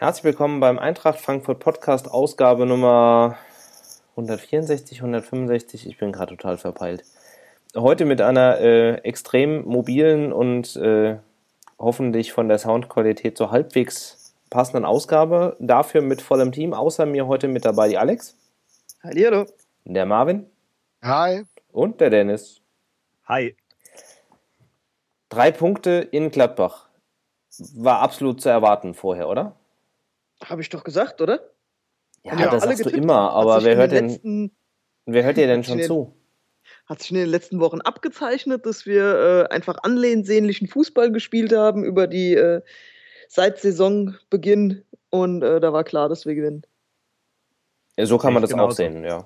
Herzlich willkommen beim Eintracht Frankfurt Podcast, Ausgabe Nummer 164, 165, ich bin gerade total verpeilt. Heute mit einer extrem mobilen und hoffentlich von der Soundqualität so halbwegs passenden Ausgabe. Dafür mit vollem Team, außer mir heute mit dabei die Alex. Hallihallo. Der Marvin. Hi. Und der Dennis. Hi. 3 Punkte in Gladbach. War absolut zu erwarten vorher, oder? Habe ich doch gesagt, oder? Ja, das sagst du immer, aber wer hört dir denn schon zu? Hat sich in den letzten Wochen abgezeichnet, dass wir einfach ansehnlichen Fußball gespielt haben über die seit Saisonbeginn und da war klar, dass wir gewinnen. Ja, so kann man das auch sehen, ja.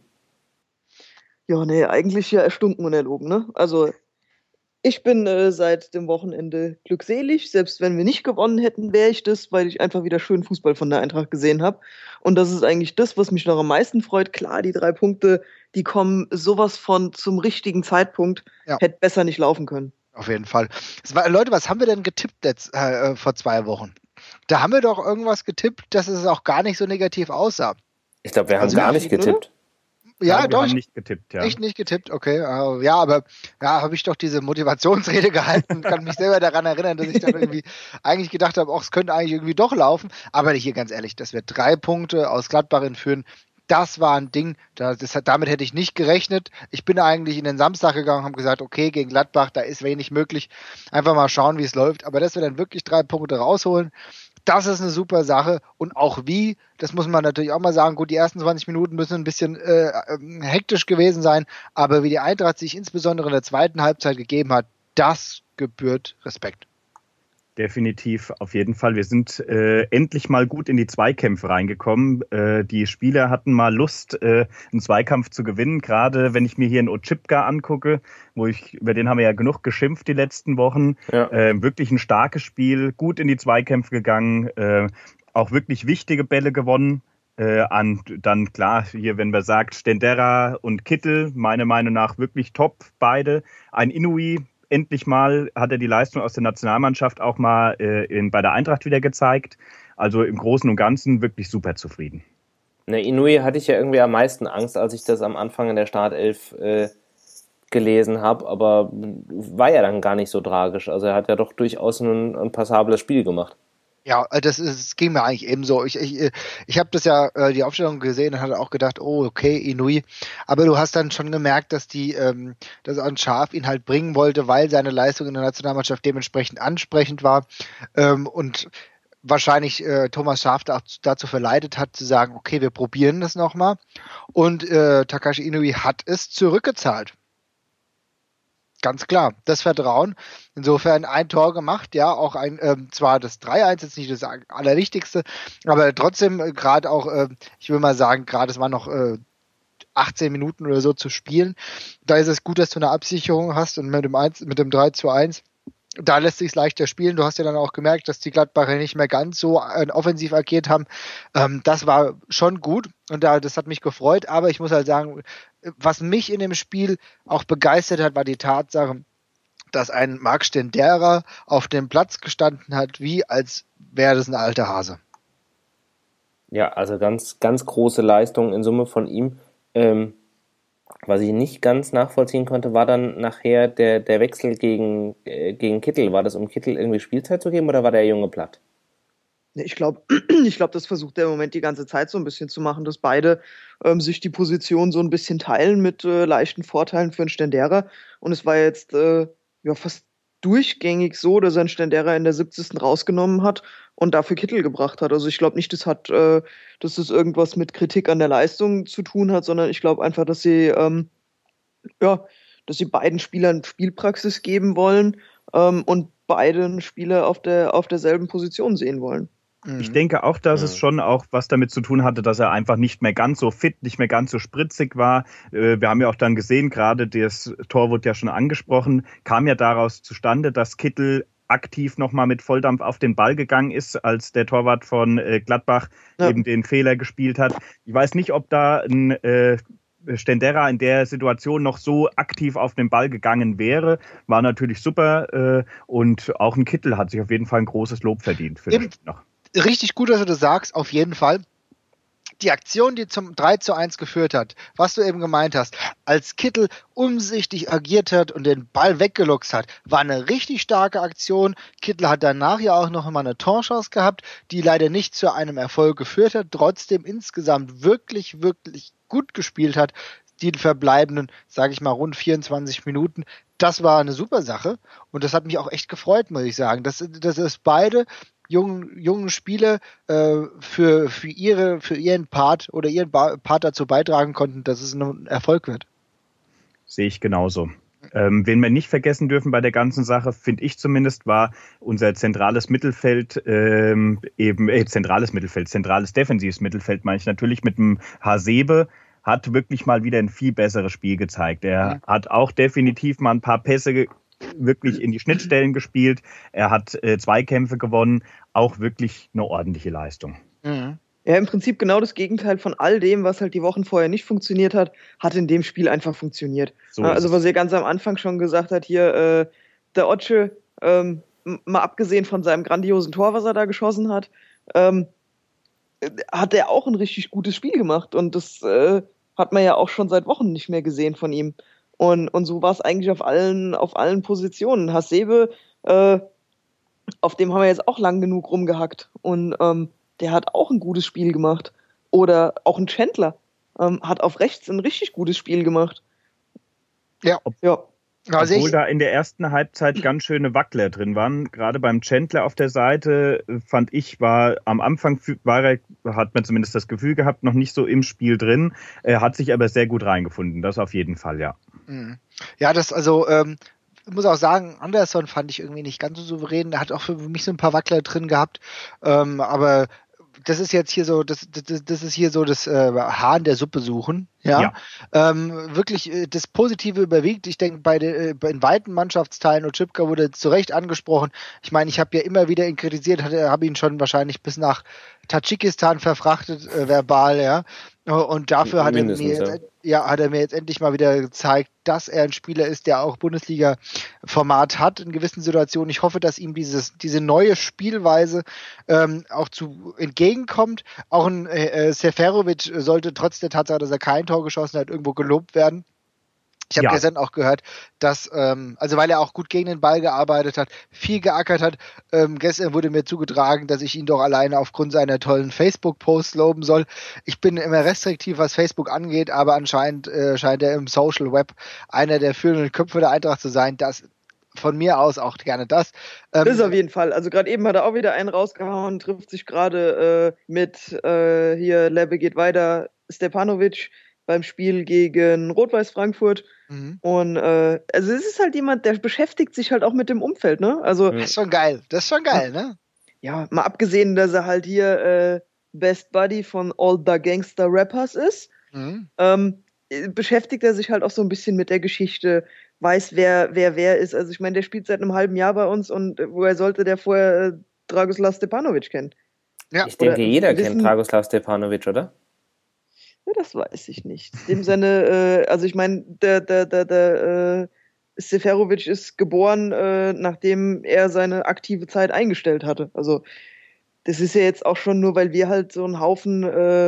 Ja, nee, eigentlich ja erstunken und erlogen, ne? Also ich bin seit dem Wochenende glückselig. Selbst wenn wir nicht gewonnen hätten, wäre ich das, weil ich einfach wieder schön Fußball von der Eintracht gesehen habe. Und das ist eigentlich das, was mich noch am meisten freut. Klar, die 3 Punkte, die kommen sowas von zum richtigen Zeitpunkt. Ja. Hätte besser nicht laufen können. Auf jeden Fall. Leute, was haben wir denn getippt vor 2 Wochen? Da haben wir doch irgendwas getippt, dass es auch gar nicht so negativ aussah. Ich glaube, wir haben gar nicht getippt. Ja, doch. Wir haben nicht getippt, ja. Echt nicht getippt, okay. Ja, aber habe ich doch diese Motivationsrede gehalten, kann mich selber daran erinnern, dass ich dann irgendwie eigentlich gedacht habe, es könnte eigentlich irgendwie doch laufen. Aber hier ganz ehrlich, dass wir 3 Punkte aus Gladbach entführen, das war ein Ding, damit hätte ich nicht gerechnet. Ich bin eigentlich in den Samstag gegangen und habe gesagt, okay, gegen Gladbach, da ist wenig möglich. Einfach mal schauen, wie es läuft. Aber dass wir dann wirklich 3 Punkte rausholen, das ist eine super Sache. Und auch das muss man natürlich auch mal sagen, gut, die ersten 20 Minuten müssen ein bisschen hektisch gewesen sein, aber wie die Eintracht sich insbesondere in der zweiten Halbzeit gegeben hat, das gebührt Respekt. Definitiv, auf jeden Fall. Wir sind endlich mal gut in die Zweikämpfe reingekommen. Die Spieler hatten mal Lust, einen Zweikampf zu gewinnen. Gerade wenn ich mir hier einen Otschipka angucke, über den haben wir ja genug geschimpft die letzten Wochen. Ja. Wirklich ein starkes Spiel, gut in die Zweikämpfe gegangen, auch wirklich wichtige Bälle gewonnen. Dann klar, hier, wenn wir sagt, Stendera und Kittel, meiner Meinung nach wirklich top, beide. Ein Inouye, endlich mal hat er die Leistung aus der Nationalmannschaft auch mal bei der Eintracht wieder gezeigt. Also im Großen und Ganzen wirklich super zufrieden. Inouye hatte ich ja irgendwie am meisten Angst, als ich das am Anfang in der Startelf gelesen habe, aber war ja dann gar nicht so tragisch. Also er hat ja doch durchaus ein passables Spiel gemacht. Ja, das ging mir eigentlich ebenso. Ich habe das ja, die Aufstellung gesehen und hatte auch gedacht, oh, okay, Inouye. Aber du hast dann schon gemerkt, dass dass An-Schaf ihn halt bringen wollte, weil seine Leistung in der Nationalmannschaft dementsprechend ansprechend war. Und wahrscheinlich Thomas Schaaf dazu verleitet hat, zu sagen, okay, wir probieren das nochmal. Und Takashi Inouye hat es zurückgezahlt. Ganz klar, das Vertrauen. Insofern ein Tor gemacht, ja, auch zwar das 3-1 jetzt nicht das Allerwichtigste, aber trotzdem gerade auch, ich will mal sagen, gerade es waren noch 18 Minuten oder so zu spielen. Da ist es gut, dass du eine Absicherung hast und mit dem 3-1, da lässt sich leichter spielen. Du hast ja dann auch gemerkt, dass die Gladbacher nicht mehr ganz so offensiv agiert haben. Das war schon gut und das hat mich gefreut, aber ich muss halt sagen, was mich in dem Spiel auch begeistert hat, war die Tatsache, dass ein Marc Stendera auf dem Platz gestanden hat, wie als wäre das ein alter Hase. Ja, also ganz, ganz große Leistung in Summe von ihm. Was ich nicht ganz nachvollziehen konnte, war dann nachher der Wechsel gegen Kittel. War das, um Kittel irgendwie Spielzeit zu geben oder war der Junge platt? Ich glaube, das versucht er im Moment die ganze Zeit so ein bisschen zu machen, dass beide sich die Position so ein bisschen teilen mit leichten Vorteilen für einen Stendera. Und es war jetzt fast durchgängig so, dass er einen Stendera in der 70. rausgenommen hat und dafür Kittel gebracht hat. Also ich glaube nicht, dass das irgendwas mit Kritik an der Leistung zu tun hat, sondern ich glaube einfach, dass sie beiden Spielern Spielpraxis geben wollen und beide Spieler auf derselben Position sehen wollen. Ich denke auch, dass es schon auch was damit zu tun hatte, dass er einfach nicht mehr ganz so fit, nicht mehr ganz so spritzig war. Wir haben ja auch dann gesehen, gerade das Tor wurde ja schon angesprochen, kam ja daraus zustande, dass Kittel aktiv nochmal mit Volldampf auf den Ball gegangen ist, als der Torwart von Gladbach eben den Fehler gespielt hat. Ich weiß nicht, ob da ein Stendera in der Situation noch so aktiv auf den Ball gegangen wäre, war natürlich super und auch ein Kittel hat sich auf jeden Fall ein großes Lob verdient für das Spiel noch. richtig gut, dass du das sagst, auf jeden Fall. Die Aktion, die zum 3:1 geführt hat, was du eben gemeint hast, als Kittel umsichtig agiert hat und den Ball weggeluchst hat, war eine richtig starke Aktion. Kittel hat danach ja auch noch mal eine Torchance gehabt, die leider nicht zu einem Erfolg geführt hat, trotzdem insgesamt wirklich, wirklich gut gespielt hat. Die verbleibenden, sage ich mal, rund 24 Minuten. Das war eine super Sache und das hat mich auch echt gefreut, muss ich sagen. Das ist beide jungen Spieler für ihren Part oder ihren Part dazu beitragen konnten, dass es ein Erfolg wird. Sehe ich genauso. Wen wir nicht vergessen dürfen bei der ganzen Sache, finde ich zumindest, war unser zentrales Mittelfeld, zentrales defensives Mittelfeld, meine ich natürlich, mit dem Hasebe, hat wirklich mal wieder ein viel besseres Spiel gezeigt. Er hat auch definitiv mal ein paar Pässe wirklich in die Schnittstellen gespielt. Er hat Zweikämpfe gewonnen. Auch wirklich eine ordentliche Leistung. Mhm. Ja, im Prinzip genau das Gegenteil von all dem, was halt die Wochen vorher nicht funktioniert hat, hat in dem Spiel einfach funktioniert. So also was er ganz am Anfang schon gesagt hat, hier der Otsche, mal abgesehen von seinem grandiosen Tor, was er da geschossen hat, hat er auch ein richtig gutes Spiel gemacht. Und das hat man ja auch schon seit Wochen nicht mehr gesehen von ihm. Und so war es eigentlich auf allen Positionen. Hasebe, auf dem haben wir jetzt auch lang genug rumgehackt. Und der hat auch ein gutes Spiel gemacht. Oder auch ein Chandler hat auf rechts ein richtig gutes Spiel gemacht. Ja. Obwohl da in der ersten Halbzeit ganz schöne Wackler drin waren. Gerade beim Chandler auf der Seite, fand ich, war am Anfang, hat man zumindest das Gefühl gehabt, noch nicht so im Spiel drin. Er hat sich aber sehr gut reingefunden. Das auf jeden Fall, ja. Ja, ich muss auch sagen, Anderson fand ich irgendwie nicht ganz so souverän. Er hat auch für mich so ein paar Wackler drin gehabt. Aber das ist jetzt hier so, das ist hier so das Haar in der Suppe suchen. Ja. Wirklich das Positive überwiegt. Ich denke, in weiten Mannschaftsteilen, Oczipka wurde zu Recht angesprochen. Ich meine, ich habe ja immer wieder ihn kritisiert, habe ihn schon wahrscheinlich bis nach Tadschikistan verfrachtet, verbal, ja. Und dafür hat er mir jetzt endlich mal wieder gezeigt, dass er ein Spieler ist, der auch Bundesliga-Format hat in gewissen Situationen. Ich hoffe, dass ihm diese neue Spielweise auch entgegenkommt. Auch ein Seferovic sollte trotz der Tatsache, dass er kein Tor geschossen hat, irgendwo gelobt werden. Ich habe gestern auch gehört, dass, also weil er auch gut gegen den Ball gearbeitet hat, viel geackert hat. Gestern wurde mir zugetragen, dass ich ihn doch alleine aufgrund seiner tollen Facebook-Posts loben soll. Ich bin immer restriktiv, was Facebook angeht, aber anscheinend scheint er im Social Web einer der führenden Köpfe der Eintracht zu sein. Das von mir aus auch gerne das. Das ist auf jeden Fall. Also gerade eben hat er auch wieder einen rausgehauen, trifft sich gerade mit hier Lebbe geht weiter, Stepanovic beim Spiel gegen Rot-Weiß Frankfurt. Und also es ist halt jemand, der beschäftigt sich halt auch mit dem Umfeld, ne? Also das ist schon geil, ne? Ja, mal abgesehen, dass er halt hier Best Buddy von All the Gangster Rappers ist, beschäftigt er sich halt auch so ein bisschen mit der Geschichte, weiß, wer ist. Also ich meine, der spielt seit einem halben Jahr bei uns und woher sollte der vorher Dragoslav Stepanovic kennen? Ja. Ich denke, jeder kennt Dragoslav Stepanovic, oder? Ja, das weiß ich nicht. In dem Sinne, also ich meine, der Seferovic ist geboren, nachdem er seine aktive Zeit eingestellt hatte. Also das ist ja jetzt auch schon nur, weil wir halt so ein Haufen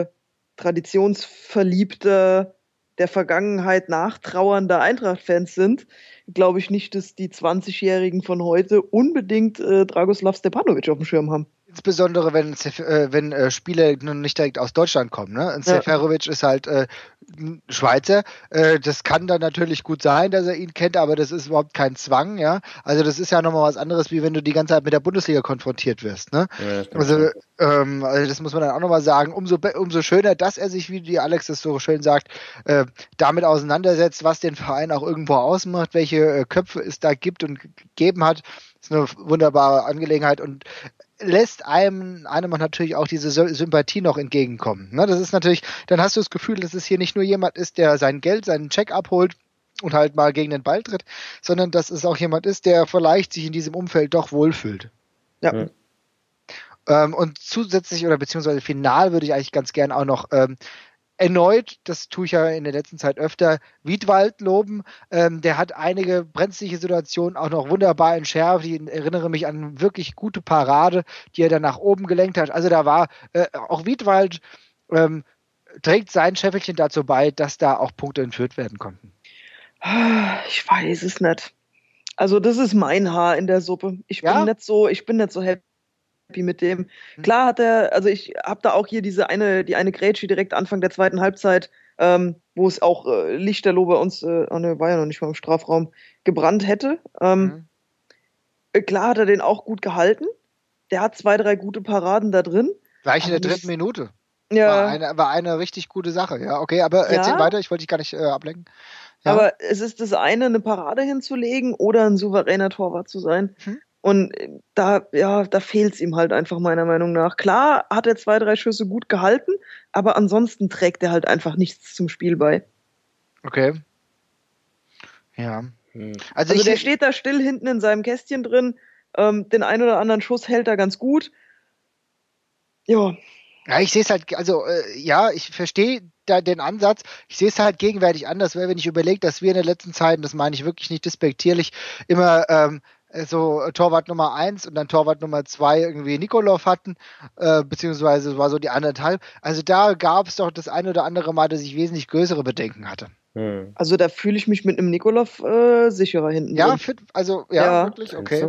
traditionsverliebter, der Vergangenheit nachtrauernder Eintracht-Fans sind, glaube ich nicht, dass die 20-Jährigen von heute unbedingt Dragoslav Stepanovic auf dem Schirm haben. Insbesondere wenn Spieler nicht direkt aus Deutschland kommen. Ne? Und Seferovic ist halt Schweizer. Das kann dann natürlich gut sein, dass er ihn kennt, aber das ist überhaupt kein Zwang. Ja, also das ist ja nochmal was anderes, wie wenn du die ganze Zeit mit der Bundesliga konfrontiert wirst. Ne? Ja, also das muss man dann auch nochmal sagen. Umso schöner, dass er sich, wie die Alex das so schön sagt, damit auseinandersetzt, was den Verein auch irgendwo ausmacht, welche Köpfe es da gibt und gegeben hat. Das ist eine wunderbare Angelegenheit und lässt einem natürlich auch diese Sympathie noch entgegenkommen. Ne? Das ist natürlich, dann hast du das Gefühl, dass es hier nicht nur jemand ist, der sein Geld, seinen Check abholt und halt mal gegen den Ball tritt, sondern dass es auch jemand ist, der vielleicht sich in diesem Umfeld doch wohlfühlt. Ja. Und zusätzlich oder beziehungsweise final würde ich eigentlich ganz gern auch noch erneut, das tue ich ja in der letzten Zeit öfter, Wiedwald loben. Der hat einige brenzliche Situationen auch noch wunderbar entschärft. Ich erinnere mich an eine wirklich gute Parade, die er dann nach oben gelenkt hat. Also da war auch Wiedwald trägt sein Scheffelchen dazu bei, dass da auch Punkte entführt werden konnten. Ich weiß es nicht. Also das ist mein Haar in der Suppe. Ich bin nicht so happy mit dem. Klar hat er, also ich habe da auch hier die eine Grätsche direkt Anfang der zweiten Halbzeit, wo es auch lichterloh bei uns, war ja noch nicht mal im Strafraum, gebrannt hätte. Klar hat er den auch gut gehalten. Der hat 2, 3 gute Paraden da drin. Gleich in der dritten Minute. Ja. War eine richtig gute Sache, ja. Okay, aber erzähl weiter, ich wollte dich gar nicht ablenken. Ja. Aber es ist das eine Parade hinzulegen oder ein souveräner Torwart zu sein. Und da fehlt es ihm halt einfach meiner Meinung nach. Klar hat er 2, 3 Schüsse gut gehalten, aber ansonsten trägt er halt einfach nichts zum Spiel bei. Okay. Ja. Also der steht da still hinten in seinem Kästchen drin. Den einen oder anderen Schuss hält er ganz gut. Ja. Ja, ich sehe es halt, ich verstehe da den Ansatz. Ich sehe es halt gegenwärtig anders, weil wenn ich überlege, dass wir in der letzten Zeit, und das meine ich wirklich nicht despektierlich, immer so Torwart Nummer 1 und dann Torwart Nummer 2 irgendwie Nikolov hatten, beziehungsweise war so die anderthalb. Also da gab es doch das eine oder andere Mal, dass ich wesentlich größere Bedenken hatte. Also da fühle ich mich mit einem Nikolov sicherer hinten. Ja, wirklich, okay.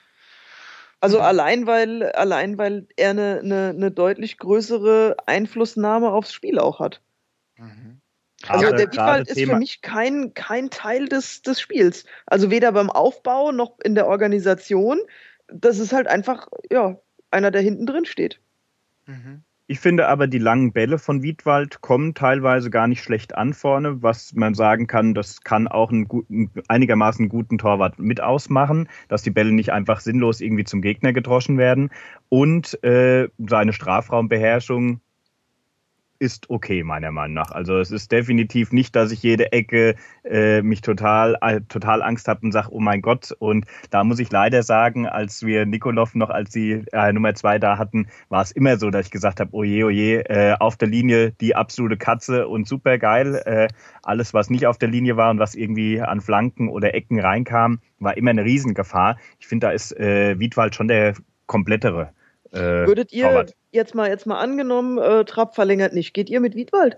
Also allein weil er eine deutlich größere Einflussnahme aufs Spiel auch hat. Also der Wiedwald ist für mich kein Teil des Spiels. Also weder beim Aufbau noch in der Organisation. Das ist halt einfach, einer, der hinten drin steht. Ich finde aber, die langen Bälle von Wiedwald kommen teilweise gar nicht schlecht an vorne, was man sagen kann, das kann auch einen einigermaßen guten Torwart mit ausmachen, dass die Bälle nicht einfach sinnlos irgendwie zum Gegner gedroschen werden. Und seine Strafraumbeherrschung ist okay, meiner Meinung nach. Also es ist definitiv nicht, dass ich jede Ecke mich total Angst habe und sage, oh mein Gott. Und da muss ich leider sagen, als wir Nikolov noch als die Nummer 2 da hatten, war es immer so, dass ich gesagt habe, oje, auf der Linie die absolute Katze und super geil. Alles, was nicht auf der Linie war und was irgendwie an Flanken oder Ecken reinkam, war immer eine Riesengefahr. Ich finde, da ist Wiedwald schon der komplettere. Würdet ihr jetzt mal angenommen, Trapp verlängert nicht, geht ihr mit Wiedwald?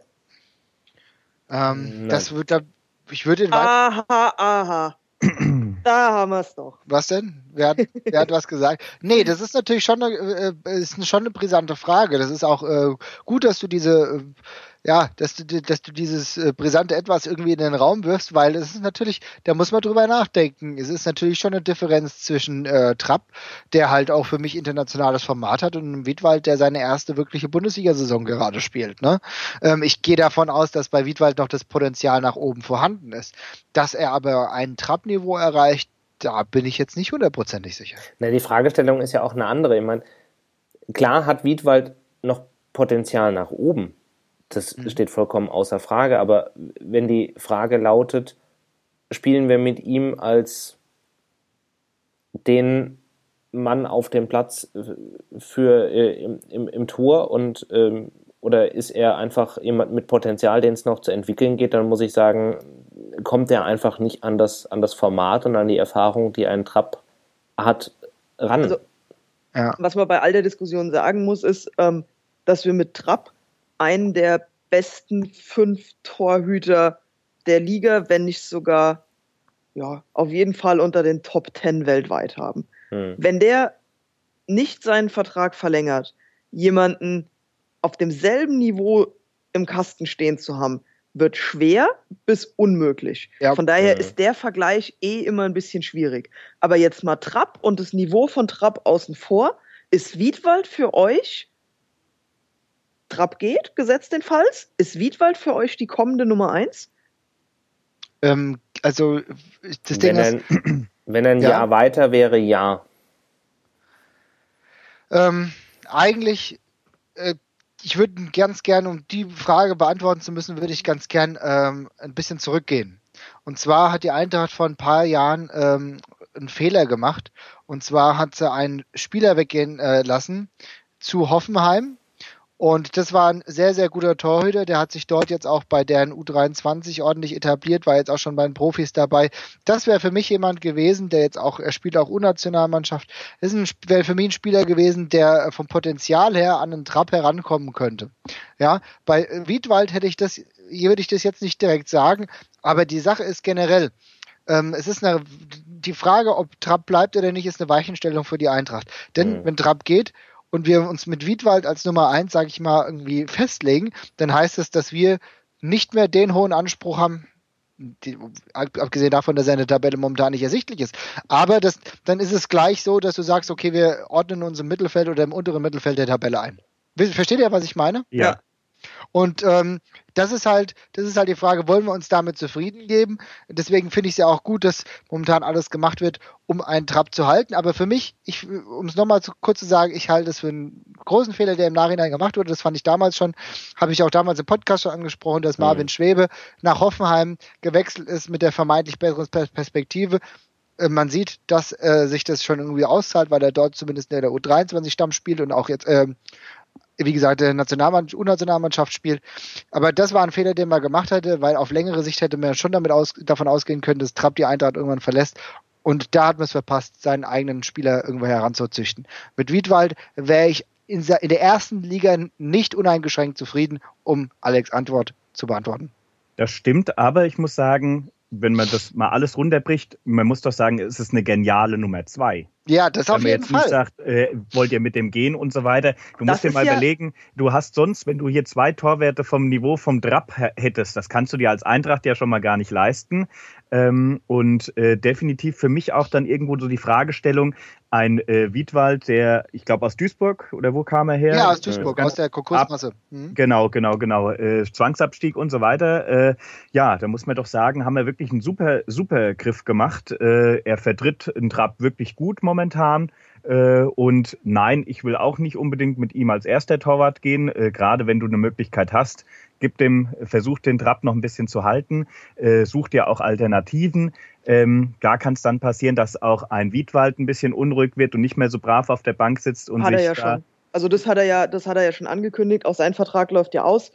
Ich würde Aha. Da haben wir es doch. Was denn? Wer hat was gesagt? Nee, das ist natürlich schon eine brisante Frage. Das ist auch gut, dass du dass du dieses brisante Etwas irgendwie in den Raum wirfst, weil es ist natürlich, da muss man drüber nachdenken. Es ist natürlich schon eine Differenz zwischen Trapp, der halt auch für mich internationales Format hat, und Wiedwald, der seine erste wirkliche Bundesliga-Saison gerade spielt. Ne? Ich gehe davon aus, dass bei Wiedwald noch das Potenzial nach oben vorhanden ist. Dass er aber ein Trapp-Niveau erreicht, da bin ich jetzt nicht 100%ig sicher. Na, die Fragestellung ist ja auch eine andere. Ich meine, klar hat Wiedwald noch Potenzial nach oben. Das steht vollkommen außer Frage. Aber wenn die Frage lautet, spielen wir mit ihm als den Mann auf dem Platz für im Tor und oder ist er einfach jemand mit Potenzial, den es noch zu entwickeln geht, dann muss ich sagen, kommt er einfach nicht an das Format und an die Erfahrung, die ein Trapp hat, ran. Also, was man bei all der Diskussion sagen muss, ist, dass wir mit Trapp einen der besten 5 Torhüter der Liga, wenn nicht sogar auf jeden Fall unter den Top 10 weltweit haben. Wenn der nicht seinen Vertrag verlängert, jemanden auf demselben Niveau im Kasten stehen zu haben, wird schwer bis unmöglich. Ja. Von daher ist der Vergleich immer ein bisschen schwierig. Aber jetzt mal Trapp und das Niveau von Trapp außen vor. Ist Wiedwald für euch, Trapp geht, gesetzt den Falls, ist Wiedwald für euch die kommende Nummer 1? Also, das Ding ist... Wenn er ein Jahr weiter wäre, ja. Eigentlich... ich würde ganz gern, um die Frage beantworten zu müssen, würde ich ganz gern ein bisschen zurückgehen. Und zwar hat die Eintracht vor ein paar Jahren einen Fehler gemacht. Und zwar hat sie einen Spieler weggehen lassen zu Hoffenheim Und das war ein sehr, sehr guter Torhüter. Der hat sich dort jetzt auch bei deren U23 ordentlich etabliert, war jetzt auch schon bei den Profis dabei. Das wäre für mich jemand gewesen, der jetzt auch, er spielt auch U-Nationalmannschaft, wäre für mich ein Spieler gewesen, der vom Potenzial her an einen Trapp herankommen könnte. Ja, bei Wiedwald würde ich das jetzt nicht direkt sagen, aber die Sache ist generell, es ist die Frage, ob Trapp bleibt oder nicht, ist eine Weichenstellung für die Eintracht. Denn wenn Trapp geht und wir uns mit Wiedwald als Nummer 1, sage ich mal, irgendwie festlegen, dann heißt es, dass wir nicht mehr den hohen Anspruch haben, abgesehen davon, dass seine Tabelle momentan nicht ersichtlich ist. Aber dann ist es gleich so, dass du sagst, okay, wir ordnen uns im Mittelfeld oder im unteren Mittelfeld der Tabelle ein. Versteht ihr, was ich meine? Ja. Und das ist halt die Frage, wollen wir uns damit zufrieden geben? Deswegen finde ich es ja auch gut, dass momentan alles gemacht wird, um einen Trapp zu halten. Aber für mich, um es nochmal kurz zu sagen, ich halte es für einen großen Fehler, der im Nachhinein gemacht wurde. Das fand ich damals schon, habe ich auch damals im Podcast schon angesprochen, dass Marvin Schwebe nach Hoffenheim gewechselt ist mit der vermeintlich besseren Perspektive. Man sieht, dass sich das schon irgendwie auszahlt, weil er dort zumindest in der U23-Stamm spielt und auch jetzt wie gesagt, der U-Nationalmannschaft spielt. Aber das war ein Fehler, den man gemacht hätte, weil auf längere Sicht hätte man schon davon ausgehen können, dass Trapp die Eintracht irgendwann verlässt. Und da hat man es verpasst, seinen eigenen Spieler irgendwo heranzuzüchten. Mit Wiedwald wäre ich in der ersten Liga nicht uneingeschränkt zufrieden, um Alex' Antwort zu beantworten. Das stimmt, aber ich muss sagen, wenn man das mal alles runterbricht, man muss doch sagen, es ist eine geniale Nummer 2. Ja, das auf jeden Fall. Wenn man jetzt nicht sagt, wollt ihr mit dem gehen und so weiter. Du musst dir mal überlegen, du hast sonst, wenn du hier 2 Torwerte vom Niveau vom Trapp hättest, das kannst du dir als Eintracht ja schon mal gar nicht leisten. Und definitiv für mich auch dann irgendwo so die Fragestellung, ein Wiedwald, der, ich glaube aus Duisburg, oder wo kam er her? Ja, aus Duisburg, aus der Konkursmasse. Genau. Zwangsabstieg und so weiter. Ja, da muss man doch sagen, haben wir wirklich einen super Griff gemacht. Er vertritt einen Trapp wirklich gut momentan. Und nein, ich will auch nicht unbedingt mit ihm als erster Torwart gehen. Gerade wenn du eine Möglichkeit hast, versuch den Trapp noch ein bisschen zu halten. Such dir auch Alternativen. Da kann es dann passieren, dass auch ein Wiedwald ein bisschen unruhig wird und nicht mehr so brav auf der Bank sitzt. Und hat er ja schon. Also das hat er ja schon angekündigt. Auch sein Vertrag läuft ja aus.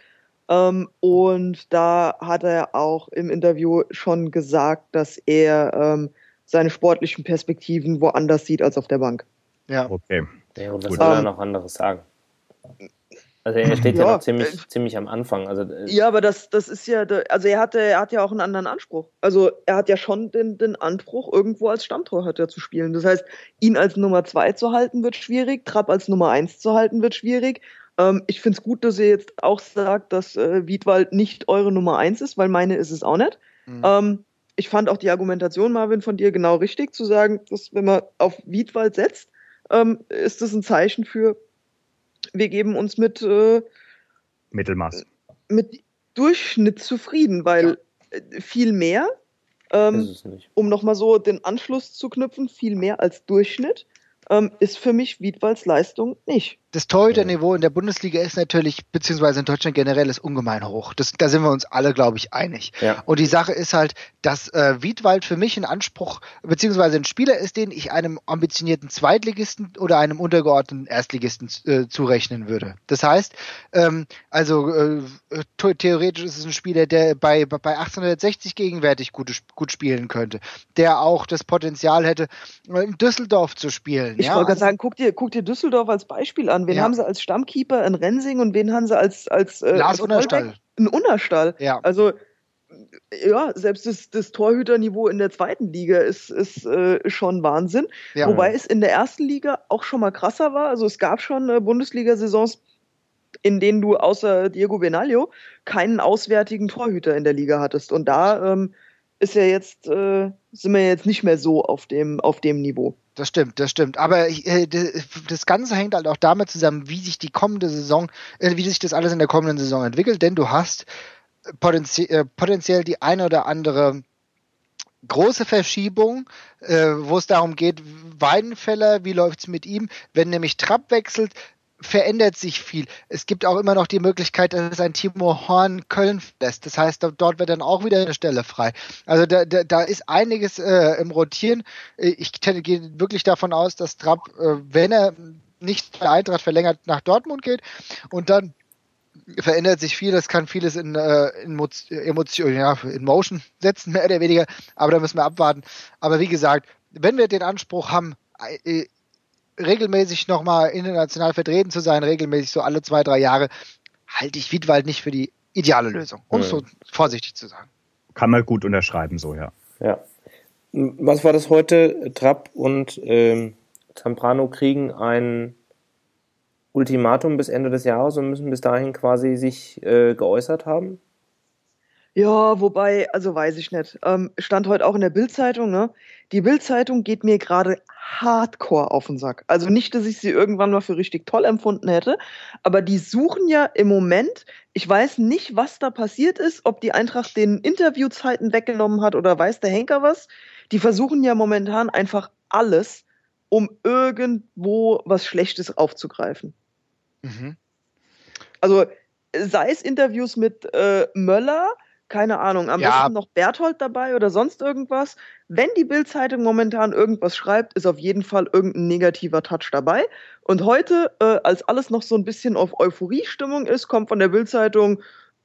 Und da hat er auch im Interview schon gesagt, dass er seine sportlichen Perspektiven woanders sieht als auf der Bank. Ja. Okay. Ja, und was soll er noch anderes sagen? Also er steht ja noch ziemlich am Anfang. Also, ja, aber das ist ja, also er hat ja auch einen anderen Anspruch. Also er hat ja schon den Anspruch, irgendwo als Stammtorhüter zu spielen. Das heißt, ihn als Nummer 2 zu halten, wird schwierig. Trapp als Nummer 1 zu halten, wird schwierig. Ich finde es gut, dass ihr jetzt auch sagt, dass Wiedwald nicht eure Nummer 1 ist, weil meine ist es auch nicht. Ich fand auch die Argumentation, Marvin, von dir genau richtig, zu sagen, dass wenn man auf Wiedwald setzt, ist das ein Zeichen für, wir geben uns mit Mittelmaß. Mit Durchschnitt zufrieden, weil viel mehr, um nochmal so den Anschluss zu knüpfen, viel mehr als Durchschnitt ist für mich Wiedwalds Leistung nicht. Das Torhüterniveau in der Bundesliga ist natürlich, beziehungsweise in Deutschland generell, ist ungemein hoch. Da sind wir uns alle, glaube ich, einig. Ja. Und die Sache ist halt, dass Wiedwald für mich ein Anspruch, beziehungsweise ein Spieler ist, den ich einem ambitionierten Zweitligisten oder einem untergeordneten Erstligisten zurechnen würde. Das heißt, theoretisch ist es ein Spieler, der bei 1860 gegenwärtig gut spielen könnte, der auch das Potenzial hätte, in Düsseldorf zu spielen. Ich wollte gerade sagen, guck dir Düsseldorf als Beispiel an. Wen haben sie als Stammkeeper in Rensing und wen haben sie als Lars Unnerstall. Ein Unnerstall. Ja. Also ja, selbst das Torhüterniveau in der zweiten Liga ist schon Wahnsinn. Ja. Wobei es in der ersten Liga auch schon mal krasser war. Also es gab schon Bundesliga-Saisons, in denen du außer Diego Benaglio keinen auswärtigen Torhüter in der Liga hattest. Und da sind wir jetzt nicht mehr so auf dem Niveau. Das stimmt. Aber das Ganze hängt halt auch damit zusammen, wie sich das alles in der kommenden Saison entwickelt. Denn du hast potenziell die eine oder andere große Verschiebung, wo es darum geht, Weidenfeller, wie läuft's mit ihm? Wenn nämlich Trapp wechselt, verändert sich viel. Es gibt auch immer noch die Möglichkeit, dass ein Timo Horn Köln lässt. Das heißt, dort wird dann auch wieder eine Stelle frei. Also da ist einiges im Rotieren. Ich gehe wirklich davon aus, dass Trapp, wenn er nicht bei Eintracht verlängert nach Dortmund geht und dann verändert sich viel, das kann vieles in Emotion, in Motion setzen, mehr oder weniger, aber da müssen wir abwarten. Aber wie gesagt, wenn wir den Anspruch haben, regelmäßig nochmal international vertreten zu sein, regelmäßig so alle 2-3 Jahre, halte ich Wiedwald nicht für die ideale Lösung, um es so vorsichtig zu sagen. Kann man gut unterschreiben, so, ja. Ja. Was war das heute? Trapp und Zambrano kriegen ein Ultimatum bis Ende des Jahres und müssen bis dahin quasi sich geäußert haben? Ja, wobei, also weiß ich nicht. Stand heute auch in der Bild-Zeitung, ne? Die Bild-Zeitung geht mir gerade hardcore auf den Sack. Also nicht, dass ich sie irgendwann mal für richtig toll empfunden hätte, aber die suchen ja im Moment, ich weiß nicht, was da passiert ist, ob die Eintracht den Interviewzeiten weggenommen hat oder weiß der Henker was. Die versuchen ja momentan einfach alles, um irgendwo was Schlechtes aufzugreifen. Mhm. Also sei es Interviews mit Möller, keine Ahnung, am besten noch Berthold dabei oder sonst irgendwas. Wenn die Bild-Zeitung momentan irgendwas schreibt, ist auf jeden Fall irgendein negativer Touch dabei. Und heute, als alles noch so ein bisschen auf Euphorie-Stimmung ist, kommt von der Bild-Zeitung,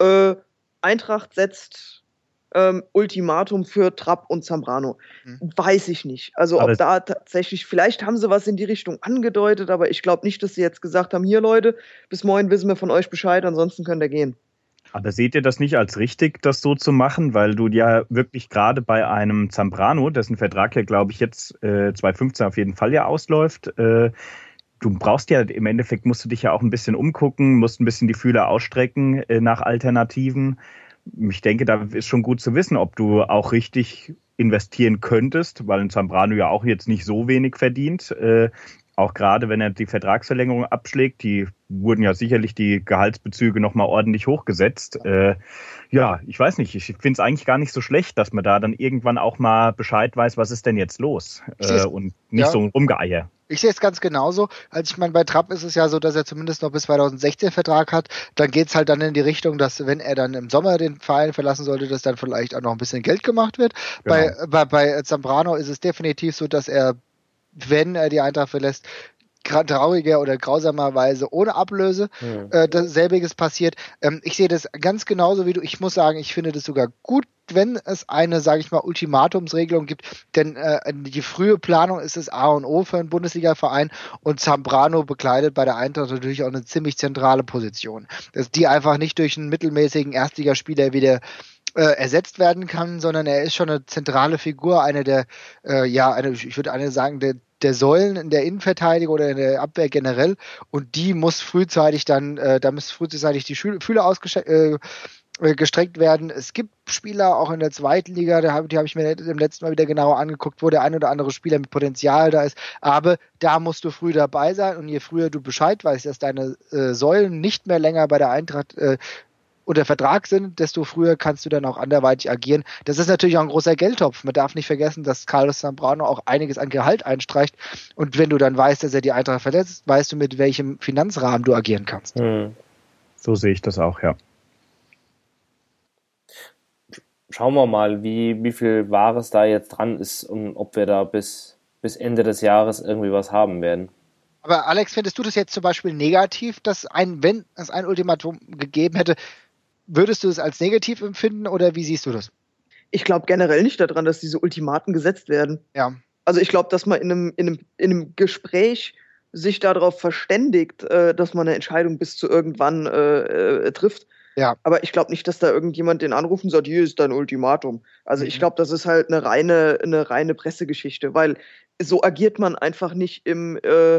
Eintracht setzt Ultimatum für Trapp und Zambrano. Weiß ich nicht. Also aber ob da tatsächlich, vielleicht haben sie was in die Richtung angedeutet, aber ich glaube nicht, dass sie jetzt gesagt haben, hier Leute, bis morgen wissen wir von euch Bescheid, ansonsten könnt ihr gehen. Aber seht ihr das nicht als richtig, das so zu machen? Weil du ja wirklich gerade bei einem Zambrano, dessen Vertrag ja, glaube ich, jetzt 2015 auf jeden Fall ja ausläuft, du brauchst ja, im Endeffekt musst du dich ja auch ein bisschen umgucken, musst ein bisschen die Fühler ausstrecken nach Alternativen. Ich denke, da ist schon gut zu wissen, ob du auch richtig investieren könntest, weil ein Zambrano ja auch jetzt nicht so wenig verdient. Auch gerade, wenn er die Vertragsverlängerung abschlägt, die wurden ja sicherlich die Gehaltsbezüge nochmal ordentlich hochgesetzt. Ja, ich weiß nicht, ich finde es eigentlich gar nicht so schlecht, dass man da dann irgendwann auch mal Bescheid weiß, was ist denn jetzt los und nicht so ein Rumgeeier. Ich sehe es ganz genauso. Also ich meine, bei Trapp ist es ja so, dass er zumindest noch bis 2016 Vertrag hat. Dann geht es halt dann in die Richtung, dass wenn er dann im Sommer den Verein verlassen sollte, dass dann vielleicht auch noch ein bisschen Geld gemacht wird. Genau. Bei Zambrano ist es definitiv so, dass er, wenn er die Eintracht verlässt, trauriger oder grausamerweise ohne Ablöse selbiges passiert. Ich sehe das ganz genauso wie du. Ich muss sagen, ich finde das sogar gut, wenn es eine, sage ich mal, Ultimatumsregelung gibt, denn die frühe Planung ist das A und O für einen Bundesliga-Verein und Zambrano bekleidet bei der Eintracht natürlich auch eine ziemlich zentrale Position, dass die einfach nicht durch einen mittelmäßigen Erstligaspieler wieder ersetzt werden kann, sondern er ist schon eine zentrale Figur, ich würde sagen, der Säulen in der Innenverteidigung oder in der Abwehr generell, und die muss frühzeitig die Fühler gestreckt werden. Es gibt Spieler auch in der zweiten Liga, die habe ich mir im letzten Mal wieder genauer angeguckt, wo der ein oder andere Spieler mit Potenzial da ist, aber da musst du früh dabei sein, und je früher du Bescheid weißt, dass deine Säulen nicht mehr länger bei der Eintracht unter Vertrag sind, desto früher kannst du dann auch anderweitig agieren. Das ist natürlich auch ein großer Geldtopf. Man darf nicht vergessen, dass Carlos Zambrano auch einiges an Gehalt einstreicht, und wenn du dann weißt, dass er die Eintracht verletzt, weißt du, mit welchem Finanzrahmen du agieren kannst. So sehe ich das auch, ja. Schauen wir mal, wie viel Wahres da jetzt dran ist und ob wir da bis Ende des Jahres irgendwie was haben werden. Aber Alex, findest du das jetzt zum Beispiel negativ, wenn es ein Ultimatum gegeben hätte, würdest du es als negativ empfinden, oder wie siehst du das? Ich glaube generell nicht daran, dass diese Ultimaten gesetzt werden. Ja. Also ich glaube, dass man in einem Gespräch sich darauf verständigt, dass man eine Entscheidung bis zu irgendwann trifft. Ja. Aber ich glaube nicht, dass da irgendjemand den anruft und sagt, hier ist dein Ultimatum. Also ich glaube, das ist halt eine reine Pressegeschichte, weil so agiert man einfach nicht im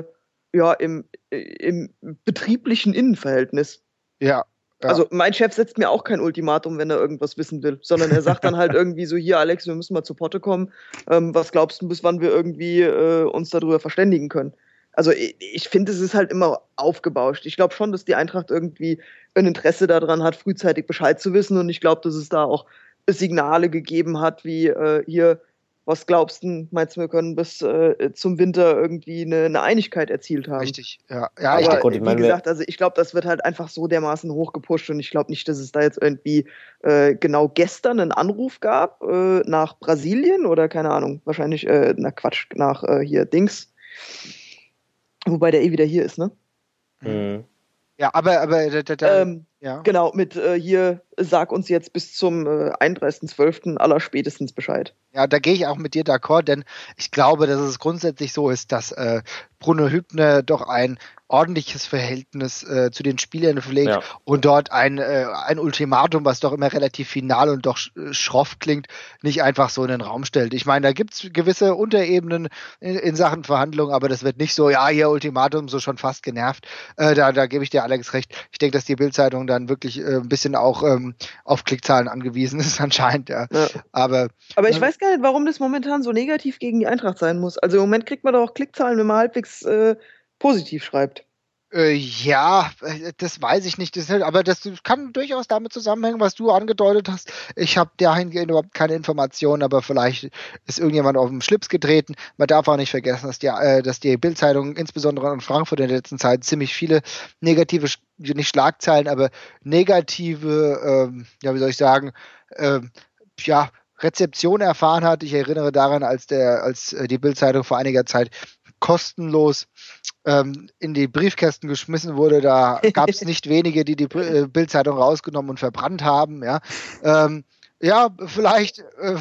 betrieblichen Innenverhältnis. Ja. Also mein Chef setzt mir auch kein Ultimatum, wenn er irgendwas wissen will, sondern er sagt dann halt irgendwie so, hier Alex, wir müssen mal zu Potte kommen. Was glaubst du, bis wann wir irgendwie uns darüber verständigen können? Also ich finde, es ist halt immer aufgebauscht. Ich glaube schon, dass die Eintracht irgendwie ein Interesse daran hat, frühzeitig Bescheid zu wissen, und ich glaube, dass es da auch Signale gegeben hat, wie hier, was glaubst du, meinst du, wir können bis zum Winter irgendwie eine Einigkeit erzielt haben? Richtig, ja. Aber wie gesagt, also ich glaube, das wird halt einfach so dermaßen hochgepusht, und ich glaube nicht, dass es da jetzt irgendwie genau gestern einen Anruf gab nach Brasilien oder keine Ahnung, wahrscheinlich, nach hier Dings. Wobei der wieder hier ist, ne? Mhm. Ja, aber ja. Genau, mit hier, sag uns jetzt bis zum 31.12. allerspätestens Bescheid. Ja, da gehe ich auch mit dir d'accord, denn ich glaube, dass es grundsätzlich so ist, dass Bruno Hübner doch ein ordentliches Verhältnis zu den Spielern pflegt und dort ein Ultimatum, was doch immer relativ final und doch schroff klingt, nicht einfach so in den Raum stellt. Ich meine, da gibt es gewisse Unterebenen in Sachen Verhandlungen, aber das wird nicht so, ja, hier Ultimatum, so schon fast genervt. Da gebe ich dir, Alex, recht. Ich denke, dass die Bild-Zeitung dann wirklich ein bisschen auch auf Klickzahlen angewiesen ist anscheinend. Ja. Aber ich weiß gar nicht, warum das momentan so negativ gegen die Eintracht sein muss. Also im Moment kriegt man doch auch Klickzahlen, wenn man halbwegs positiv schreibt. Ja, das weiß ich nicht. Aber das kann durchaus damit zusammenhängen, was du angedeutet hast. Ich habe dahingehend überhaupt keine Informationen, aber vielleicht ist irgendjemand auf den Schlips getreten. Man darf auch nicht vergessen, dass die Bild-Zeitung insbesondere in Frankfurt in der letzten Zeit ziemlich viele negative, nicht Schlagzeilen, aber negative, wie soll ich sagen, Rezeption erfahren hat. Ich erinnere daran, als die Bild-Zeitung vor einiger Zeit kostenlos in die Briefkästen geschmissen wurde, da gab es nicht wenige, die Bild-Zeitung rausgenommen und verbrannt haben. Ja, vielleicht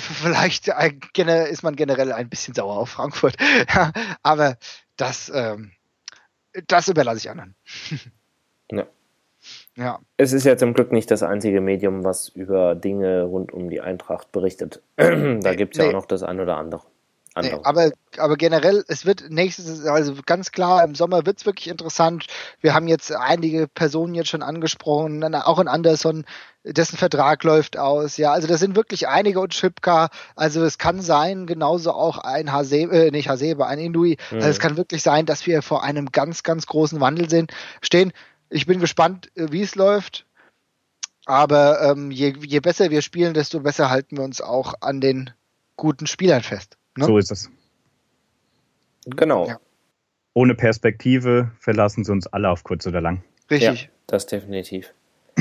ist man generell ein bisschen sauer auf Frankfurt. Ja, aber das überlasse ich anderen. Ja. Ja. Es ist ja zum Glück nicht das einzige Medium, was über Dinge rund um die Eintracht berichtet. Da gibt es ja auch noch das ein oder andere. Nee, aber generell, es wird also ganz klar, im Sommer wird es wirklich interessant. Wir haben jetzt einige Personen jetzt schon angesprochen, auch in Anderson, dessen Vertrag läuft aus. Ja, also das sind wirklich einige und Schipka. Also es kann sein, genauso auch ein ein Inui. Also es kann wirklich sein, dass wir vor einem ganz, ganz großen Wandel stehen. Ich bin gespannt, wie es läuft. Aber je besser wir spielen, desto besser halten wir uns auch an den guten Spielern fest. Ne? So ist es. Genau. Ja. Ohne Perspektive verlassen sie uns alle auf kurz oder lang. Richtig. Ja, das definitiv.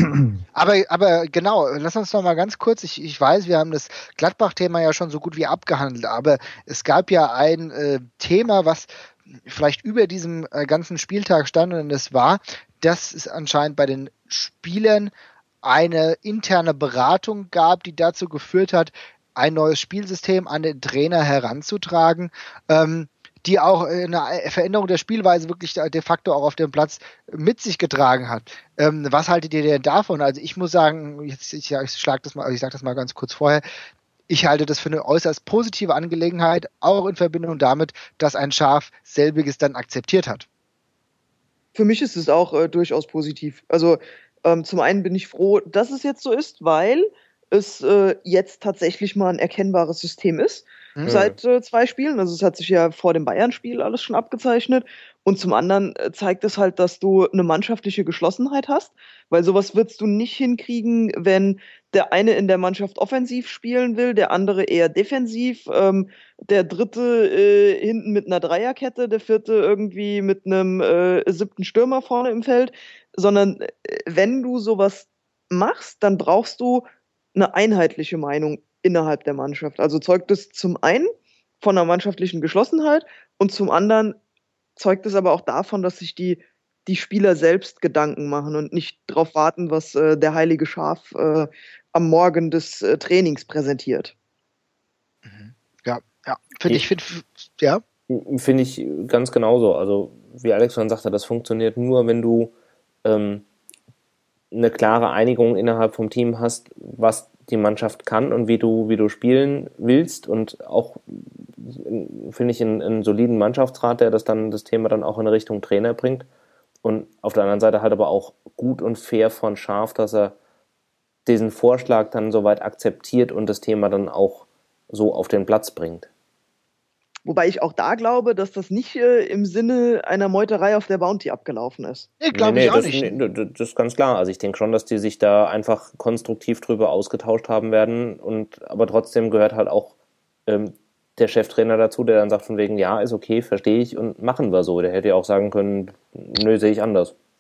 Aber genau, lass uns noch mal ganz kurz, ich weiß, wir haben das Gladbach-Thema ja schon so gut wie abgehandelt, aber es gab ja ein Thema, was vielleicht über diesem ganzen Spieltag stand, und das war, dass es anscheinend bei den Spielern eine interne Beratung gab, die dazu geführt hat, ein neues Spielsystem an den Trainer heranzutragen, die auch eine Veränderung der Spielweise wirklich de facto auch auf dem Platz mit sich getragen hat. Was haltet ihr denn davon? Also ich muss sagen, ich sage das mal ganz kurz vorher, ich halte das für eine äußerst positive Angelegenheit, auch in Verbindung damit, dass ein Schaf selbiges dann akzeptiert hat. Für mich ist es auch durchaus positiv. Also zum einen bin ich froh, dass es jetzt so ist, weil es jetzt tatsächlich mal ein erkennbares System ist. Seit 2 Spielen. Also es hat sich ja vor dem Bayern-Spiel alles schon abgezeichnet. Und zum anderen zeigt es halt, dass du eine mannschaftliche Geschlossenheit hast, weil sowas würdest du nicht hinkriegen, wenn der eine in der Mannschaft offensiv spielen will, der andere eher defensiv, der dritte hinten mit einer Dreierkette, der vierte irgendwie mit einem 7. Stürmer vorne im Feld, sondern wenn du sowas machst, dann brauchst du eine einheitliche Meinung innerhalb der Mannschaft. Also zeugt es zum einen von einer mannschaftlichen Geschlossenheit und zum anderen zeugt es aber auch davon, dass sich die Spieler selbst Gedanken machen und nicht darauf warten, was der heilige Schaf am Morgen des Trainings präsentiert. Ja. Finde ich ganz genauso. Also wie Alex schon sagte, das funktioniert nur, wenn du eine klare Einigung innerhalb vom Team hast, was die Mannschaft kann und wie du spielen willst, und auch, finde ich, einen soliden Mannschaftsrat, der das Thema dann auch in Richtung Trainer bringt, und auf der anderen Seite halt aber auch gut und fair von Schaf, dass er diesen Vorschlag dann soweit akzeptiert und das Thema dann auch so auf den Platz bringt. Wobei ich auch da glaube, dass das nicht im Sinne einer Meuterei auf der Bounty abgelaufen ist. Nee, glaube ich auch nicht. Das ist ganz klar. Also ich denke schon, dass die sich da einfach konstruktiv drüber ausgetauscht haben werden, aber trotzdem gehört halt auch der Cheftrainer dazu, der dann sagt von wegen, ja, ist okay, verstehe ich und machen wir so. Der hätte ja auch sagen können, nö, sehe ich anders.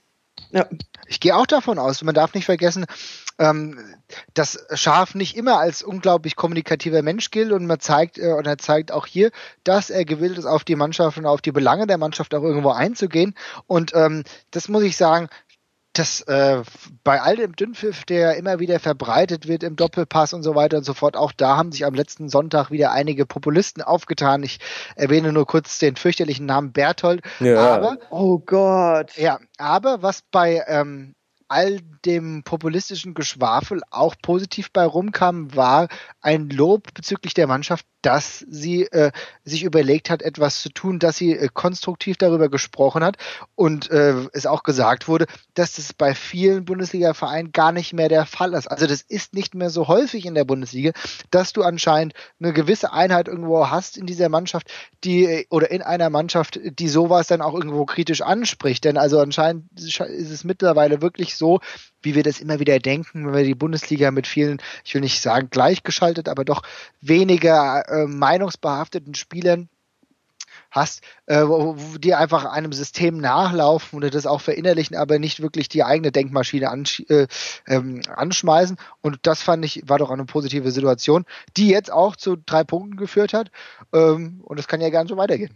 Ja. Ich gehe auch davon aus, man darf nicht vergessen, dass Schaaf nicht immer als unglaublich kommunikativer Mensch gilt und er zeigt auch hier, dass er gewillt ist, auf die Mannschaft und auf die Belange der Mannschaft auch irgendwo einzugehen. Und das muss ich sagen, dass bei all dem Dünnpfiff, der immer wieder verbreitet wird im Doppelpass und so weiter und so fort, auch da haben sich am letzten Sonntag wieder einige Populisten aufgetan. Ich erwähne nur kurz den fürchterlichen Namen Berthold. Ja. Oh Gott. Ja, aber was bei all dem populistischen Geschwafel auch positiv bei rumkam, war ein Lob bezüglich der Mannschaft, dass sie sich überlegt hat, etwas zu tun, dass sie konstruktiv darüber gesprochen hat und es auch gesagt wurde, dass das bei vielen Bundesliga-Vereinen gar nicht mehr der Fall ist. Also das ist nicht mehr so häufig in der Bundesliga, dass du anscheinend eine gewisse Einheit irgendwo hast in dieser Mannschaft, oder in einer Mannschaft, die sowas dann auch irgendwo kritisch anspricht. Denn also anscheinend ist es mittlerweile wirklich so, wie wir das immer wieder denken, wenn wir die Bundesliga mit vielen, ich will nicht sagen gleichgeschaltet, aber doch weniger meinungsbehafteten Spielern hast, die einfach einem System nachlaufen oder das auch verinnerlichen, aber nicht wirklich die eigene Denkmaschine anschmeißen. Und das fand ich, war doch eine positive Situation, die jetzt auch zu 3 Punkten geführt hat. Und es kann ja gern so weitergehen.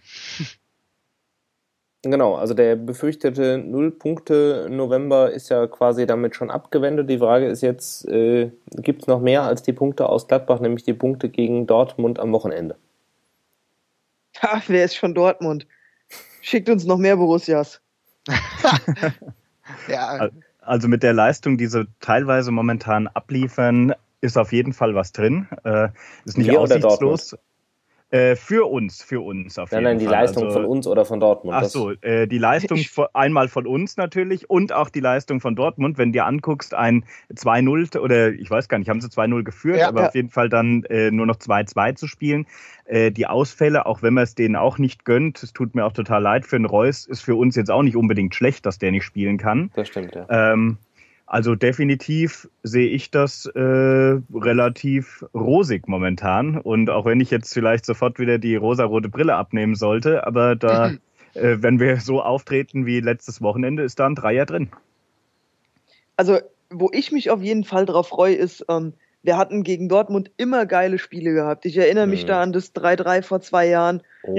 Genau, also der befürchtete 0-Punkte-November ist ja quasi damit schon abgewendet. Die Frage ist jetzt, gibt es noch mehr als die Punkte aus Gladbach, nämlich die Punkte gegen Dortmund am Wochenende? Ha, wer ist schon Dortmund? Schickt uns noch mehr Borussias. Ja. Also mit der Leistung, die sie teilweise momentan abliefern, ist auf jeden Fall was drin. Ist nicht aussichtslos. Für uns auf jeden Fall. Nein, die Leistung von uns oder von Dortmund. Ach so, die Leistung einmal von uns natürlich und auch die Leistung von Dortmund. Wenn du dir anguckst, ein 2-0 oder ich weiß gar nicht, haben sie 2-0 geführt, aber auf jeden Fall dann nur noch 2-2 zu spielen. Die Ausfälle, auch wenn man es denen auch nicht gönnt, es tut mir auch total leid, für den Reus ist für uns jetzt auch nicht unbedingt schlecht, dass der nicht spielen kann. Das stimmt, ja. Also definitiv sehe ich das relativ rosig momentan. Und auch wenn ich jetzt vielleicht sofort wieder die rosarote Brille abnehmen sollte, aber da, wenn wir so auftreten wie letztes Wochenende, ist da ein Dreier drin. Also, wo ich mich auf jeden Fall drauf freue, ist, wir hatten gegen Dortmund immer geile Spiele gehabt. Ich erinnere mich da an das 3-3 vor 2 Jahren.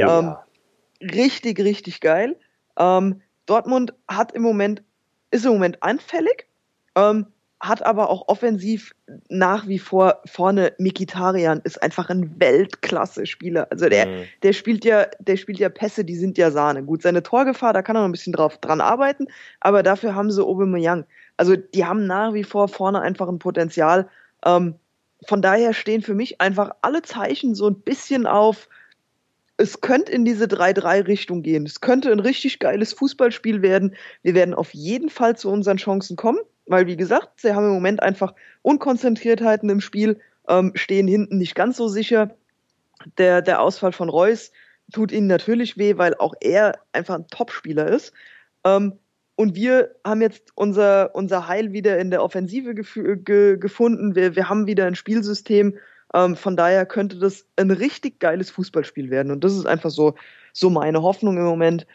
Richtig, richtig geil. Dortmund ist im Moment anfällig. Hat aber auch offensiv nach wie vor vorne Mkhitaryan ist einfach ein Weltklasse-Spieler. Also der spielt ja Pässe, die sind ja Sahne. Gut, seine Torgefahr, da kann er noch ein bisschen dran arbeiten, aber dafür haben sie Aubameyang. Also die haben nach wie vor vorne einfach ein Potenzial. Von daher stehen für mich einfach alle Zeichen so ein bisschen auf, es könnte in diese 3-3-Richtung gehen. Es könnte ein richtig geiles Fußballspiel werden. Wir werden auf jeden Fall zu unseren Chancen kommen. Weil, wie gesagt, sie haben im Moment einfach Unkonzentriertheiten im Spiel, stehen hinten nicht ganz so sicher. Der Ausfall von Reus tut ihnen natürlich weh, weil auch er einfach ein Topspieler ist. Und wir haben jetzt unser Heil wieder in der Offensive gefunden. Wir haben wieder ein Spielsystem. Von daher könnte das ein richtig geiles Fußballspiel werden. Und das ist einfach so meine Hoffnung im Moment.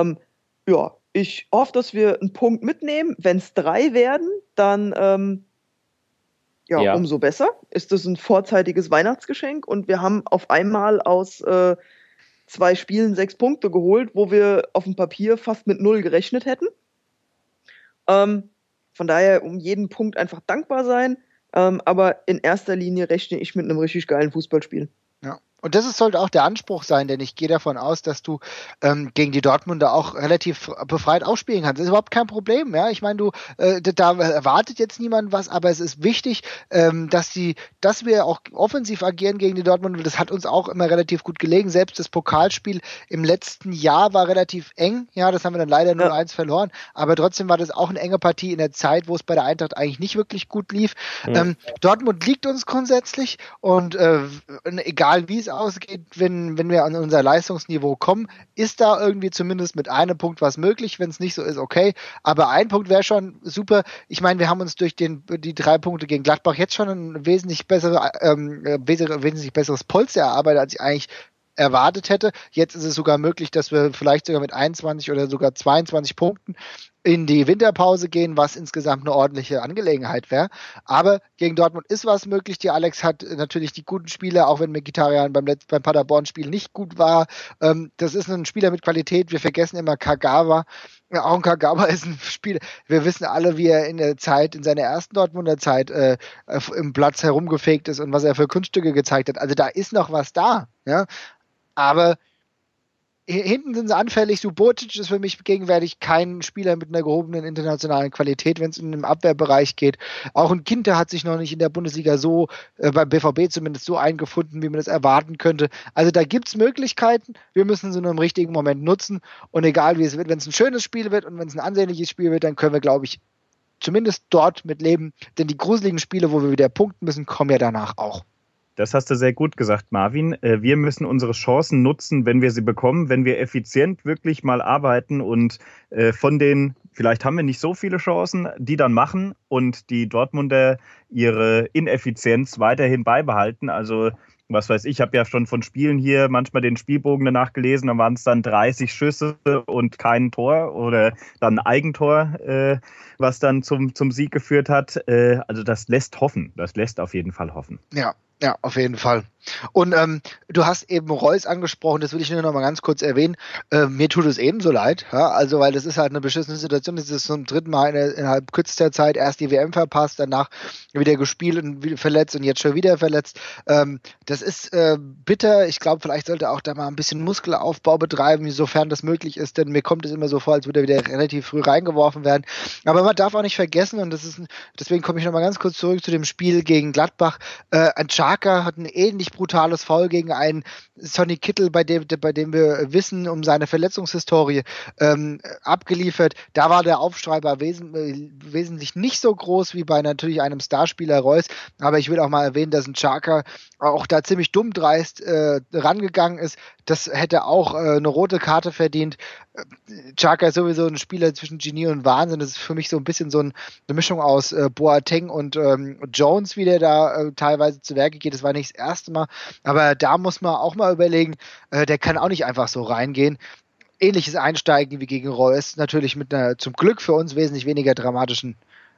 Ich hoffe, dass wir einen Punkt mitnehmen. Wenn es 3 werden, dann umso besser. Ist das ein vorzeitiges Weihnachtsgeschenk und wir haben auf einmal aus 2 Spielen 6 Punkte geholt, wo wir auf dem Papier fast mit 0 gerechnet hätten. Von daher um jeden Punkt einfach dankbar sein. Aber in erster Linie rechne ich mit einem richtig geilen Fußballspiel. Ja. Und das sollte auch der Anspruch sein, denn ich gehe davon aus, dass du gegen die Dortmunder auch relativ befreit aufspielen kannst. Das ist überhaupt kein Problem. Ja, ich meine, da erwartet jetzt niemand was, aber es ist wichtig, dass wir auch offensiv agieren gegen die Dortmunder. Das hat uns auch immer relativ gut gelegen. Selbst das Pokalspiel im letzten Jahr war relativ eng. Ja, das haben wir dann leider 0-1 verloren. Aber trotzdem war das auch eine enge Partie in der Zeit, wo es bei der Eintracht eigentlich nicht wirklich gut lief. Dortmund liegt uns grundsätzlich und egal wie es ausgeht, wenn wir an unser Leistungsniveau kommen, ist da irgendwie zumindest mit einem Punkt was möglich. Wenn es nicht so ist, okay. Aber ein Punkt wäre schon super. Ich meine, wir haben uns durch die 3 Punkte gegen Gladbach jetzt schon ein wesentlich besseres Polster erarbeitet, als ich eigentlich erwartet hätte. Jetzt ist es sogar möglich, dass wir vielleicht sogar mit 21 oder sogar 22 Punkten in die Winterpause gehen, was insgesamt eine ordentliche Angelegenheit wäre. Aber gegen Dortmund ist was möglich. Die Alex hat natürlich die guten Spieler, auch wenn Mkhitaryan beim Paderborn-Spiel nicht gut war. Das ist ein Spieler mit Qualität. Wir vergessen immer Kagawa. Ja, auch ein Kagawa ist ein Spieler. Wir wissen alle, wie er in seiner ersten Dortmunder Zeit im Platz herumgefegt ist und was er für Kunststücke gezeigt hat. Also da ist noch was da. Ja? Aber hinten sind sie anfällig. Subotic ist für mich gegenwärtig kein Spieler mit einer gehobenen internationalen Qualität, wenn es in den Abwehrbereich geht. Auch ein Ginter hat sich noch nicht in der Bundesliga so, beim BVB zumindest, so eingefunden, wie man das erwarten könnte. Also da gibt es Möglichkeiten. Wir müssen sie nur im richtigen Moment nutzen. Und egal wie es wird, wenn es ein schönes Spiel wird und wenn es ein ansehnliches Spiel wird, dann können wir, glaube ich, zumindest dort mit leben. Denn die gruseligen Spiele, wo wir wieder punkten müssen, kommen ja danach auch. Das hast du sehr gut gesagt, Marvin. Wir müssen unsere Chancen nutzen, wenn wir sie bekommen, wenn wir effizient wirklich mal arbeiten und von den, vielleicht haben wir nicht so viele Chancen, die dann machen und die Dortmunder ihre Ineffizienz weiterhin beibehalten. Also was weiß ich, habe ja schon von Spielen hier manchmal den Spielbogen danach gelesen, da waren es dann 30 Schüsse und kein Tor oder dann ein Eigentor, was dann zum Sieg geführt hat. Also das lässt hoffen, das lässt auf jeden Fall hoffen. Ja, auf jeden Fall. Und du hast eben Reus angesprochen, das will ich nur noch mal ganz kurz erwähnen. Mir tut es ebenso leid, ja? Also weil das ist halt eine beschissene Situation. Das ist zum dritten Mal innerhalb kürzester Zeit erst die WM verpasst, danach wieder gespielt und wieder verletzt und jetzt schon wieder verletzt. Das ist bitter. Ich glaube, vielleicht sollte er auch da mal ein bisschen Muskelaufbau betreiben, sofern das möglich ist, denn mir kommt es immer so vor, als würde er wieder relativ früh reingeworfen werden. Aber man darf auch nicht vergessen, und deswegen komme ich noch mal ganz kurz zurück zu dem Spiel gegen Gladbach. Ein Xhaka hat ein ähnlich brutales Foul gegen einen Sonny Kittel, bei dem wir wissen um seine Verletzungshistorie, abgeliefert. Da war der Aufschrei wesentlich nicht so groß wie bei natürlich einem Starspieler Reus. Aber ich will auch mal erwähnen, dass ein Xhaka auch da ziemlich dumm dreist rangegangen ist. Das hätte auch eine rote Karte verdient. Xhaka ist sowieso ein Spieler zwischen Genie und Wahnsinn. Das ist für mich so ein bisschen so eine Mischung aus Boateng und Jones, wie der da teilweise zu Werke geht. Das war nicht das erste Mal. Aber da muss man auch mal überlegen, der kann auch nicht einfach so reingehen. Ähnliches Einsteigen wie gegen Reus, natürlich mit einer zum Glück für uns wesentlich weniger dramatischen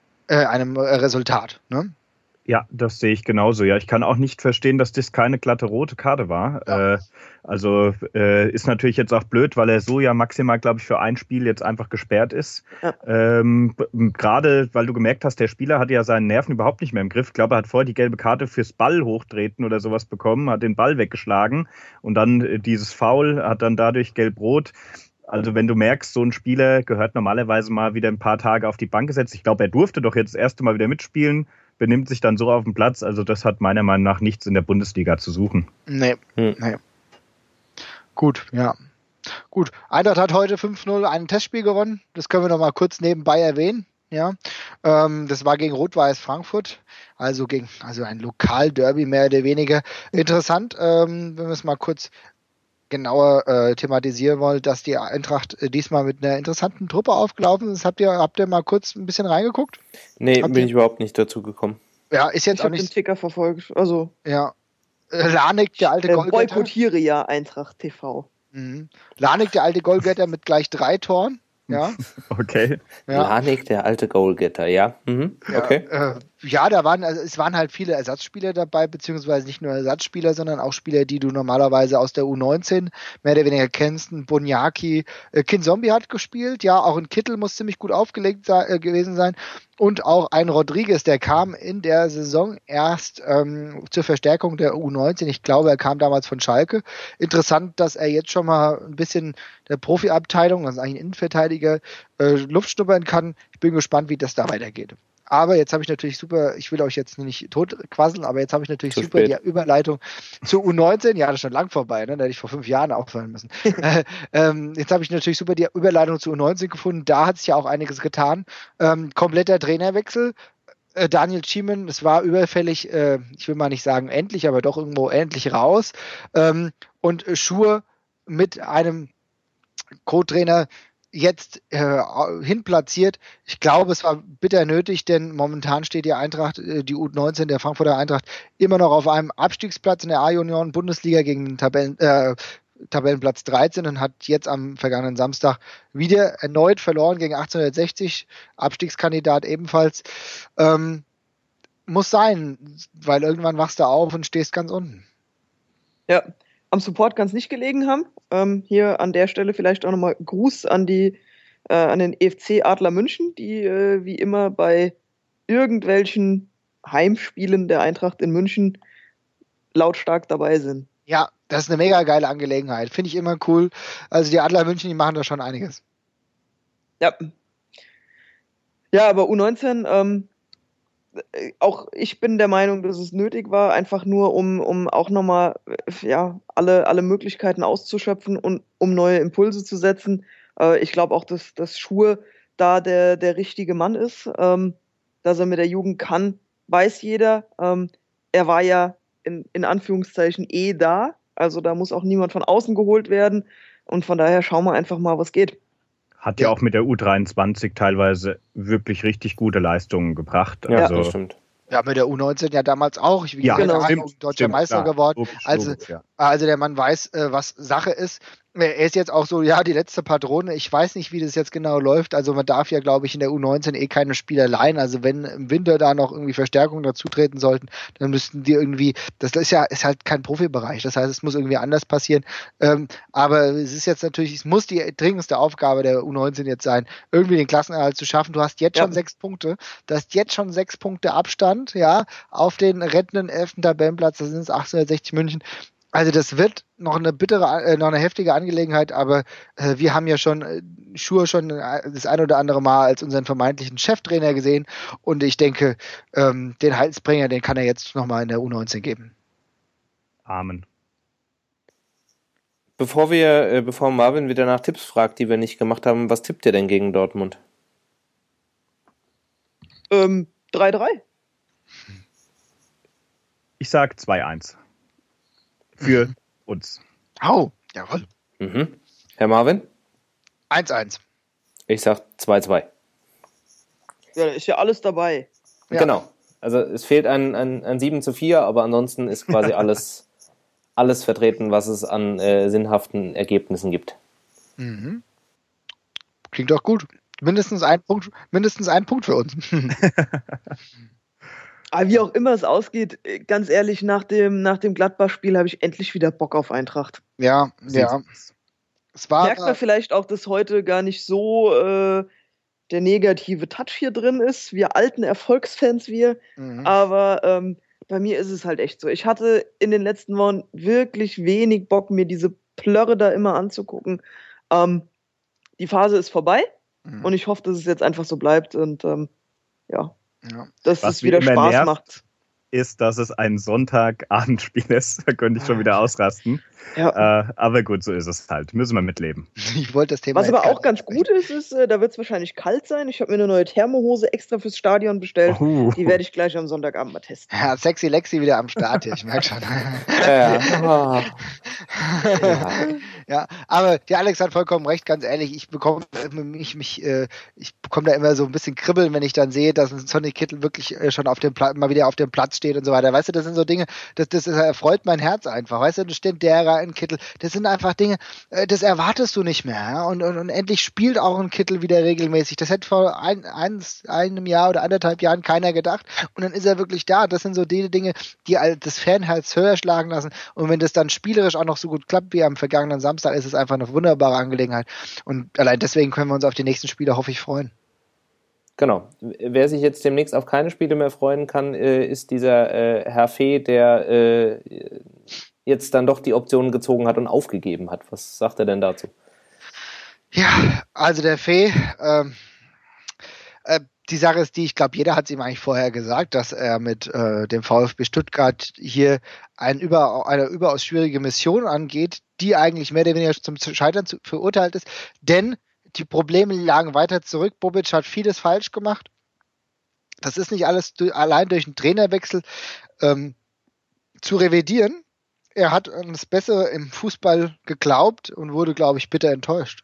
einem Resultat. Ne? Ja, das sehe ich genauso. Ja, ich kann auch nicht verstehen, dass das keine glatte rote Karte war. Ja. Ist natürlich jetzt auch blöd, weil er so ja maximal, glaube ich, für ein Spiel jetzt einfach gesperrt ist. Ja. Gerade, weil du gemerkt hast, der Spieler hatte ja seinen Nerven überhaupt nicht mehr im Griff. Ich glaube, er hat vorher die gelbe Karte fürs Ball hochtreten oder sowas bekommen, hat den Ball weggeschlagen und dann dieses Foul, hat dann dadurch gelb-rot. Also wenn du merkst, so ein Spieler gehört normalerweise mal wieder ein paar Tage auf die Bank gesetzt. Ich glaube, er durfte doch jetzt das erste Mal wieder mitspielen, benimmt sich dann so auf dem Platz. Also das hat meiner Meinung nach nichts in der Bundesliga zu suchen. Nee. Gut, ja. Gut, Eintracht hat heute 5-0 ein Testspiel gewonnen. Das können wir noch mal kurz nebenbei erwähnen. Ja, das war gegen Rot-Weiß Frankfurt, also ein Lokalderby mehr oder weniger. Interessant, wenn wir es mal kurz genauer thematisieren wollen, dass die Eintracht diesmal mit einer interessanten Truppe aufgelaufen ist. Habt ihr mal kurz ein bisschen reingeguckt? Nee, bin ich überhaupt nicht dazu gekommen. Ja, ist jetzt ich auch nicht... Ich habe den Ticker verfolgt, also... Ja, Lanik, der alte Goalgetter. Boykottiere ja Eintracht TV. Mhm. Lanik, der alte Goalgetter mit gleich 3 Toren. Ja. Okay. Ja. Lanik, der alte Goalgetter, ja. Mhm. Okay. Es waren halt viele Ersatzspieler dabei, beziehungsweise nicht nur Ersatzspieler, sondern auch Spieler, die du normalerweise aus der U19 mehr oder weniger kennst. Ein Boniaki, Kinzombie hat gespielt, ja, auch ein Kittel muss ziemlich gut aufgelegt gewesen sein. Und auch ein Rodriguez, der kam in der Saison erst zur Verstärkung der U19. Ich glaube, er kam damals von Schalke. Interessant, dass er jetzt schon mal ein bisschen der Profiabteilung, also eigentlich ein Innenverteidiger, Luft schnuppern kann. Ich bin gespannt, wie das da weitergeht. Aber jetzt habe ich natürlich ich will euch jetzt nicht tot quasseln, aber jetzt habe ich natürlich super die Überleitung zur U19. Ja, das ist schon lang vorbei, ne? Da hätte ich vor 5 Jahren aufhören müssen. Jetzt habe ich natürlich super die Überleitung zur U19 gefunden. Da hat sich ja auch einiges getan. Kompletter Trainerwechsel. Daniel Schiemann, es war überfällig, ich will mal nicht sagen endlich, aber doch irgendwo endlich raus. Und Schur mit einem Co-Trainer jetzt hinplatziert. Ich glaube, es war bitter nötig, denn momentan steht die Eintracht, die U19 der Frankfurter Eintracht, immer noch auf einem Abstiegsplatz in der A-Union Bundesliga gegen den Tabellenplatz 13 und hat jetzt am vergangenen Samstag wieder erneut verloren gegen 1860, Abstiegskandidat ebenfalls. Muss sein, weil irgendwann wachst du auf und stehst ganz unten. Ja, am Support kann es nicht gelegen haben. Hier an der Stelle vielleicht auch nochmal Gruß an den EFC Adler München, die wie immer bei irgendwelchen Heimspielen der Eintracht in München lautstark dabei sind. Ja, das ist eine mega geile Angelegenheit. Finde ich immer cool. Also die Adler München, die machen da schon einiges. Ja. Ja, aber U19, auch ich bin der Meinung, dass es nötig war, einfach nur, um auch nochmal alle Möglichkeiten auszuschöpfen und um neue Impulse zu setzen. Ich glaube auch, dass Schur da der richtige Mann ist. Dass er mit der Jugend kann, weiß jeder. Er war ja in Anführungszeichen da. Also da muss auch niemand von außen geholt werden. Und von daher schauen wir einfach mal, was geht. Hat ja auch mit der U23 teilweise wirklich richtig gute Leistungen gebracht. Ja, also, das stimmt. Ja, mit der U19 ja damals auch. Ich bin deutscher Meister geworden. Also der Mann weiß, was Sache ist. Er ist jetzt auch so, die letzte Patrone. Ich weiß nicht, wie das jetzt genau läuft. Also man darf ja, glaube ich, in der U19 keine Spieler leihen. Also wenn im Winter da noch irgendwie Verstärkungen dazutreten sollten, dann müssten die irgendwie, das ist halt kein Profibereich. Das heißt, es muss irgendwie anders passieren. Aber es ist jetzt natürlich, es muss die dringendste Aufgabe der U19 jetzt sein, irgendwie den Klassenerhalt zu schaffen. Du hast jetzt schon 6 Punkte. Du hast jetzt schon 6 Punkte Abstand, auf den rettenden 11. Tabellenplatz. Das sind es 1860 München. Also das wird noch eine heftige Angelegenheit, aber wir haben ja Schur schon das ein oder andere Mal als unseren vermeintlichen Cheftrainer gesehen und ich denke, den Halsbringer, den kann er jetzt nochmal in der U19 geben. Amen. Bevor Marvin wieder nach Tipps fragt, die wir nicht gemacht haben, was tippt ihr denn gegen Dortmund? 3-3. Ich sag 2-1. Für uns. Jawohl. Mhm. Herr Marvin? 1-1. Ich sag 2-2. Ja, da ist ja alles dabei. Ja. Genau. Also es fehlt ein 7-4, aber ansonsten ist quasi alles vertreten, was es an sinnhaften Ergebnissen gibt. Mhm. Klingt doch gut. Mindestens ein Punkt für uns. Aber wie auch immer es ausgeht, ganz ehrlich, nach dem Gladbach-Spiel habe ich endlich wieder Bock auf Eintracht. Ja. Es merkt man vielleicht auch, dass heute gar nicht so der negative Touch hier drin ist. Wir alten Erfolgsfans, aber bei mir ist es halt echt so. Ich hatte in den letzten Wochen wirklich wenig Bock, mir diese Plörre da immer anzugucken. Die Phase ist vorbei und ich hoffe, dass es jetzt einfach so bleibt und dass es wieder Spaß macht. Ist, dass es ein Sonntagabendspiel ist. Da könnte ich schon wieder ausrasten. Ja. Aber gut, so ist es halt. Müssen wir mitleben. Ich wollte das Thema. Was aber auch ganz gut ist, da wird es wahrscheinlich kalt sein. Ich habe mir eine neue Thermohose extra fürs Stadion bestellt. Die werde ich gleich am Sonntagabend mal testen. Ja, Sexy Lexi wieder am Start hier, ich merke schon. Ja, aber der Alex hat vollkommen recht, ganz ehrlich. Ich bekomme da immer so ein bisschen Kribbeln, wenn ich dann sehe, dass ein Sonny Kittel wirklich schon mal wieder auf dem Platz steht und so weiter. Weißt du, das sind so Dinge, das erfreut mein Herz einfach. Weißt du, das stimmt, der ein Kittel. Das sind einfach Dinge, das erwartest du nicht mehr. Ja? Und endlich spielt auch ein Kittel wieder regelmäßig. Das hätte vor einem Jahr oder 1,5 Jahren keiner gedacht. Und dann ist er wirklich da. Das sind so die Dinge, die das Fanherz höher schlagen lassen. Und wenn das dann spielerisch auch noch so gut klappt wie am vergangenen Samstag, ist es einfach eine wunderbare Angelegenheit. Und allein deswegen können wir uns auf die nächsten Spiele, hoffe ich, freuen. Genau. Wer sich jetzt demnächst auf keine Spiele mehr freuen kann, ist dieser Herr Fee, der jetzt dann doch die Optionen gezogen hat und aufgegeben hat. Was sagt er denn dazu? Ja, also der Fee, die Sache ist die, ich glaube, jeder hat es ihm eigentlich vorher gesagt, dass er mit dem VfB Stuttgart hier eine überaus schwierige Mission angeht, die eigentlich mehr oder weniger zum Scheitern verurteilt ist, denn die Probleme lagen weiter zurück. Bobic hat vieles falsch gemacht. Das ist nicht alles allein durch einen Trainerwechsel zu revidieren. Er hat an das Bessere im Fußball geglaubt und wurde, glaube ich, bitter enttäuscht.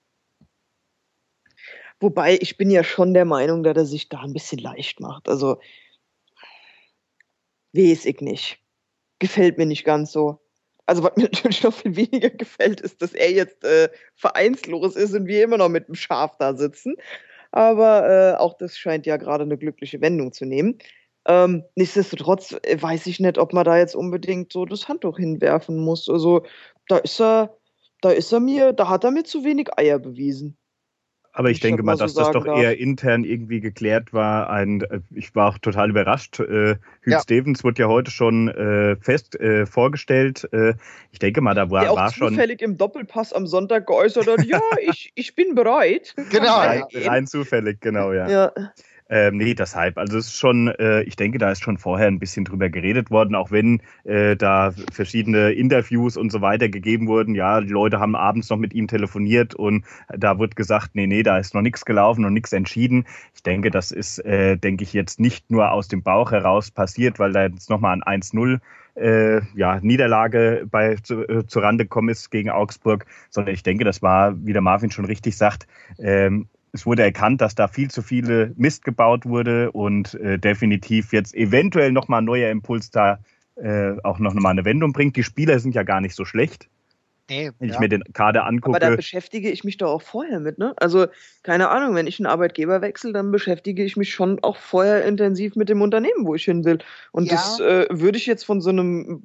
Wobei, ich bin ja schon der Meinung, dass er sich da ein bisschen leicht macht. Also, weiß ich nicht. Gefällt mir nicht ganz so. Also was mir natürlich noch viel weniger gefällt, ist, dass er jetzt vereinslos ist und wir immer noch mit dem Schaf da sitzen. Aber auch das scheint ja gerade eine glückliche Wendung zu nehmen. Nichtsdestotrotz weiß ich nicht, ob man da jetzt unbedingt so das Handtuch hinwerfen muss. Also da hat er mir zu wenig Eier bewiesen. Aber ich denke mal, dass das doch darf. eher intern irgendwie geklärt war. Ich war auch total überrascht. Hugh Stevens wurde ja heute schon fest vorgestellt. Ich denke mal, da war schon zufällig im Doppelpass am Sonntag geäußert hat, ja, ich bin bereit. Genau. Rein zufällig, genau, ja. Ja. Nee, deshalb. Also es ist schon, ich denke, da ist schon vorher ein bisschen drüber geredet worden, auch wenn da verschiedene Interviews und so weiter gegeben wurden. Ja, die Leute haben abends noch mit ihm telefoniert und da wird gesagt, nee, da ist noch nichts gelaufen und nichts entschieden. Ich denke, das ist, denke ich, jetzt nicht nur aus dem Bauch heraus passiert, weil da jetzt nochmal ein 1-0 Niederlage zurande gekommen ist gegen Augsburg, sondern ich denke, das war, wie der Marvin schon richtig sagt, es wurde erkannt, dass da viel zu viele Mist gebaut wurde und definitiv jetzt eventuell nochmal ein neuer Impuls da auch noch mal eine Wendung bringt. Die Spieler sind ja gar nicht so schlecht. Nee, wenn ich mir den Kader angucke. Aber da beschäftige ich mich doch auch vorher mit, ne? Also, keine Ahnung, wenn ich einen Arbeitgeber wechsle, dann beschäftige ich mich schon auch vorher intensiv mit dem Unternehmen, wo ich hin will. Und das würde ich jetzt von so einem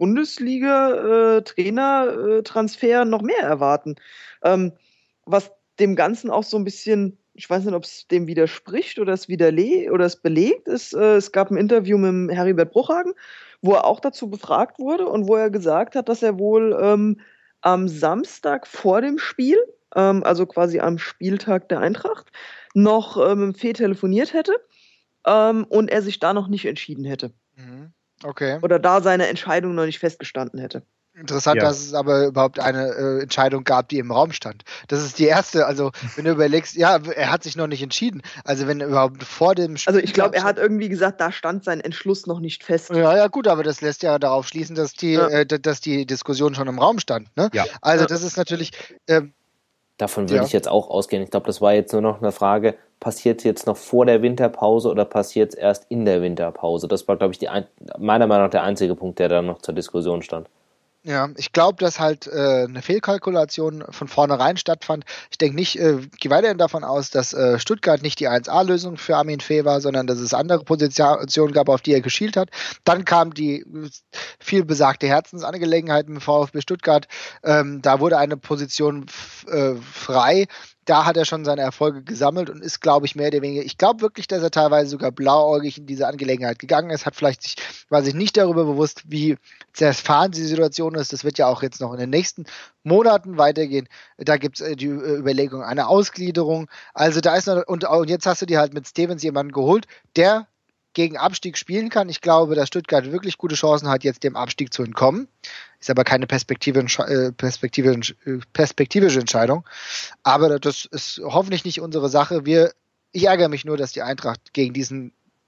Bundesliga-Trainer-Transfer noch mehr erwarten. Was dem Ganzen auch so ein bisschen, ich weiß nicht, ob es dem widerspricht oder es belegt ist, es gab ein Interview mit Heribert Bruchhagen, wo er auch dazu befragt wurde und wo er gesagt hat, dass er wohl am Samstag vor dem Spiel, also quasi am Spieltag der Eintracht, noch mit Fee telefoniert hätte und er sich da noch nicht entschieden hätte. Okay. Oder da seine Entscheidung noch nicht festgestanden hätte. Interessant, dass es aber überhaupt eine Entscheidung gab, die im Raum stand. Das ist die erste, also wenn du überlegst, ja, er hat sich noch nicht entschieden. Also wenn überhaupt vor dem Spiel. Also ich glaube, er hat irgendwie gesagt, da stand sein Entschluss noch nicht fest. Ja, gut, aber das lässt ja darauf schließen, dass die Diskussion schon im Raum stand. Ne? Ja. Also das ist natürlich. Davon würde ich jetzt auch ausgehen. Ich glaube, das war jetzt nur noch eine Frage, passiert es jetzt noch vor der Winterpause oder passiert es erst in der Winterpause? Das war, glaube ich, meiner Meinung nach der einzige Punkt, der da noch zur Diskussion stand. Ja, ich glaube, dass halt eine Fehlkalkulation von vornherein stattfand. Ich denke nicht, gehe weiterhin davon aus, dass Stuttgart nicht die 1A-Lösung für Armin Fee war, sondern dass es andere Positionen gab, auf die er geschielt hat. Dann kam die viel besagte Herzensangelegenheit im VfB Stuttgart. Da wurde eine Position frei. Da hat er schon seine Erfolge gesammelt und ist, glaube ich, mehr oder weniger, ich glaube wirklich, dass er teilweise sogar blauäugig in diese Angelegenheit gegangen ist, war sich nicht darüber bewusst, wie zerfahren die Situation ist. Das wird ja auch jetzt noch in den nächsten Monaten weitergehen. Da gibt es die Überlegung einer Ausgliederung. Also da ist noch, und jetzt hast du dir halt mit Stevens jemanden geholt, der gegen Abstieg spielen kann. Ich glaube, dass Stuttgart wirklich gute Chancen hat, jetzt dem Abstieg zu entkommen. Ist aber keine perspektivische Entscheidung. Aber das ist hoffentlich nicht unsere Sache. Ich ärgere mich nur, dass die Eintracht gegen diesen,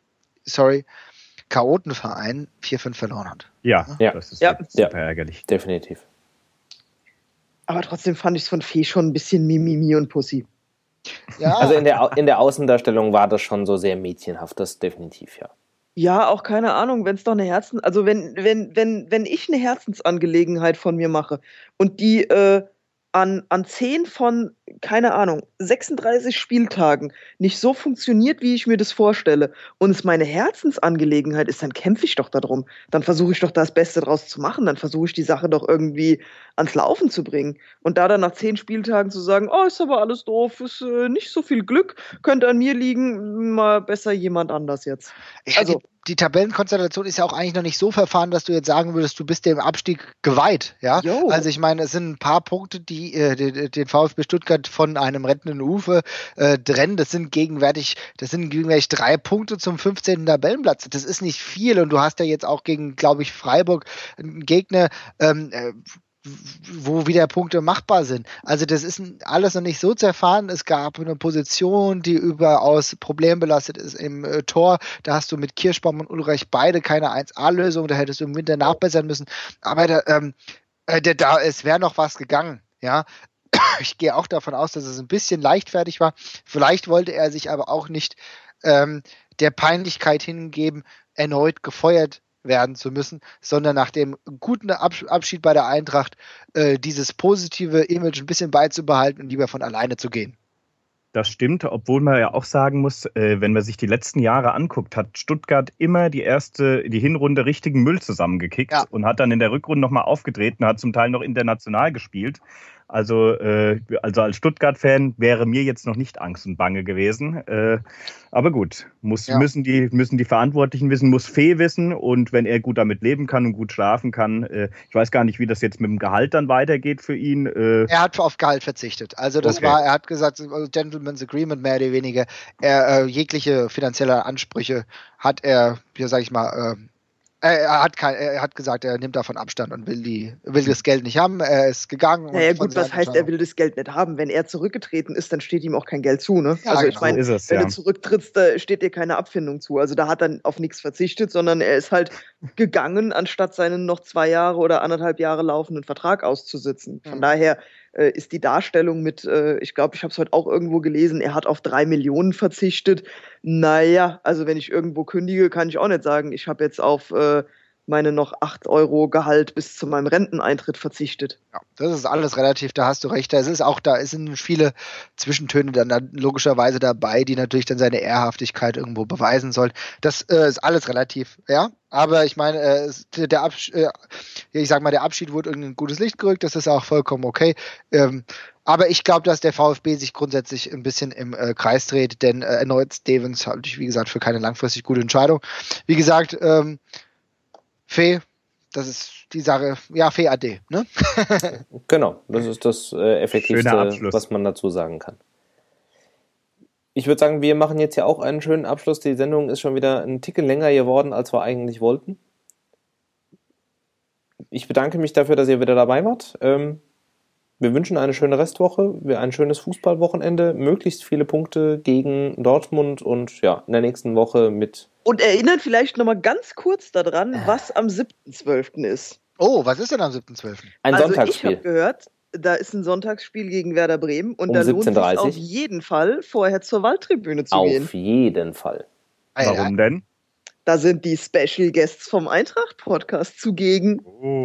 Chaotenverein 4-5 verloren hat. Ja, das ist super ärgerlich. Definitiv. Aber trotzdem fand ich es von Fee schon ein bisschen Mimimi und Pussy. Ja. Also in der Außendarstellung war das schon so sehr mädchenhaft, das definitiv, ja. Ja, auch keine Ahnung, wenn es doch wenn ich eine Herzensangelegenheit von mir mache und die an 10 von, keine Ahnung, 36 Spieltagen nicht so funktioniert, wie ich mir das vorstelle und es meine Herzensangelegenheit ist, dann kämpfe ich doch darum. Dann versuche ich doch das Beste draus zu machen. Dann versuche ich die Sache doch irgendwie ans Laufen zu bringen. Und da dann nach 10 Spieltagen zu sagen, oh, ist aber alles doof, ist nicht so viel Glück, könnte an mir liegen, mal besser jemand anders jetzt. Ja, also die Tabellenkonstellation ist ja auch eigentlich noch nicht so verfahren, dass du jetzt sagen würdest, du bist dem Abstieg geweiht. Ja? Also ich meine, es sind ein paar Punkte, die den VfB Stuttgart von einem rettenden Ufer trennen. Das sind gegenwärtig 3 Punkte zum 15. Tabellenplatz. Das ist nicht viel und du hast ja jetzt auch gegen, glaube ich, Freiburg einen Gegner, wo wieder Punkte machbar sind. Also das ist alles noch nicht so zerfahren. Es gab eine Position, die überaus problembelastet ist im Tor. Da hast du mit Kirschbaum und Ulreich beide keine 1A-Lösung. Da hättest du im Winter nachbessern müssen. Aber es wäre noch was gegangen. Ja, ich gehe auch davon aus, dass es ein bisschen leichtfertig war. Vielleicht wollte er sich aber auch nicht der Peinlichkeit hingeben, erneut gefeuert werden zu müssen, sondern nach dem guten Abschied bei der Eintracht dieses positive Image ein bisschen beizubehalten und lieber von alleine zu gehen. Das stimmt, obwohl man ja auch sagen muss, wenn man sich die letzten Jahre anguckt, hat Stuttgart immer die Hinrunde richtigen Müll zusammengekickt und hat dann in der Rückrunde nochmal aufgedreht und hat zum Teil noch international gespielt. Also als Stuttgart-Fan wäre mir jetzt noch nicht Angst und Bange gewesen. Aber gut, müssen die Verantwortlichen wissen, muss Fee wissen. Und wenn er gut damit leben kann und gut schlafen kann, ich weiß gar nicht, wie das jetzt mit dem Gehalt dann weitergeht für ihn. Er hat auf Gehalt verzichtet. Also er hat gesagt, Gentleman's Agreement mehr oder weniger. Jegliche finanzielle Ansprüche hat er, wie sage ich mal, er hat gesagt, er nimmt davon Abstand und will das Geld nicht haben. Er ist gegangen. Naja gut, was heißt, er will das Geld nicht haben? Wenn er zurückgetreten ist, dann steht ihm auch kein Geld zu. Ne? Ja, also ich meine, wenn du zurücktrittst, da steht dir keine Abfindung zu. Also da hat er auf nichts verzichtet, sondern er ist halt gegangen, anstatt seinen noch 2 Jahre oder 1,5 Jahre laufenden Vertrag auszusitzen. Von daher ist die Darstellung mit, ich glaube, ich habe es heute auch irgendwo gelesen, er hat auf 3 Millionen verzichtet. Naja, also wenn ich irgendwo kündige, kann ich auch nicht sagen, ich habe jetzt auf meine noch 8 Euro Gehalt bis zu meinem Renteneintritt verzichtet. Ja, das ist alles relativ, da hast du recht. Da sind viele Zwischentöne dann logischerweise dabei, die natürlich dann seine Ehrhaftigkeit irgendwo beweisen sollen. Das ist alles relativ, ja. Aber ich meine, der Abschied wurde in ein gutes Licht gerückt, das ist auch vollkommen okay. Aber ich glaube, dass der VfB sich grundsätzlich ein bisschen im Kreis dreht, denn erneut Stevens halte ich, wie gesagt, für keine langfristig gute Entscheidung. Wie gesagt, Fee, das ist die Sache, ja, Fee AD, ne? Genau, das ist das Effektivste, was man dazu sagen kann. Ich würde sagen, wir machen jetzt ja auch einen schönen Abschluss. Die Sendung ist schon wieder ein Ticken länger geworden, als wir eigentlich wollten. Ich bedanke mich dafür, dass ihr wieder dabei wart. Wir wünschen eine schöne Restwoche, ein schönes Fußballwochenende, möglichst viele Punkte gegen Dortmund und ja, in der nächsten Woche mit... Und erinnert vielleicht nochmal ganz kurz daran, was am 7.12. ist. Oh, was ist denn am 7.12.? Ein Sonntagsspiel. Ich habe gehört, da ist ein Sonntagsspiel gegen Werder Bremen und da 17:30. lohnt es sich auf jeden Fall, vorher zur Waldtribüne zu gehen. Auf jeden Fall. Warum denn? Da sind die Special Guests vom Eintracht-Podcast zugegen.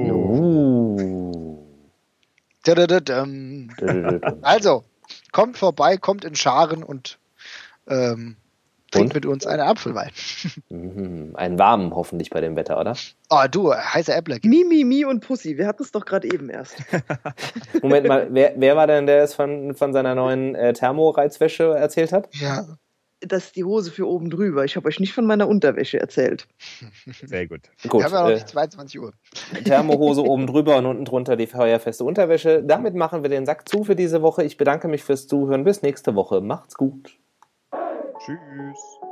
Also, kommt vorbei, kommt in Scharen und trinkt mit uns eine Apfelwein. Einen warmen hoffentlich bei dem Wetter, oder? Oh, du, heiße Äppler. Mi und Pussy, wir hatten es doch gerade eben erst. Moment mal, wer war denn, der es von seiner neuen Thermoreizwäsche erzählt hat? Ja. Das ist die Hose für oben drüber. Ich habe euch nicht von meiner Unterwäsche erzählt. Sehr gut. Wir haben ja noch nicht 22 Uhr. Thermohose oben drüber und unten drunter die feuerfeste Unterwäsche. Damit machen wir den Sack zu für diese Woche. Ich bedanke mich fürs Zuhören. Bis nächste Woche. Macht's gut. Tschüss.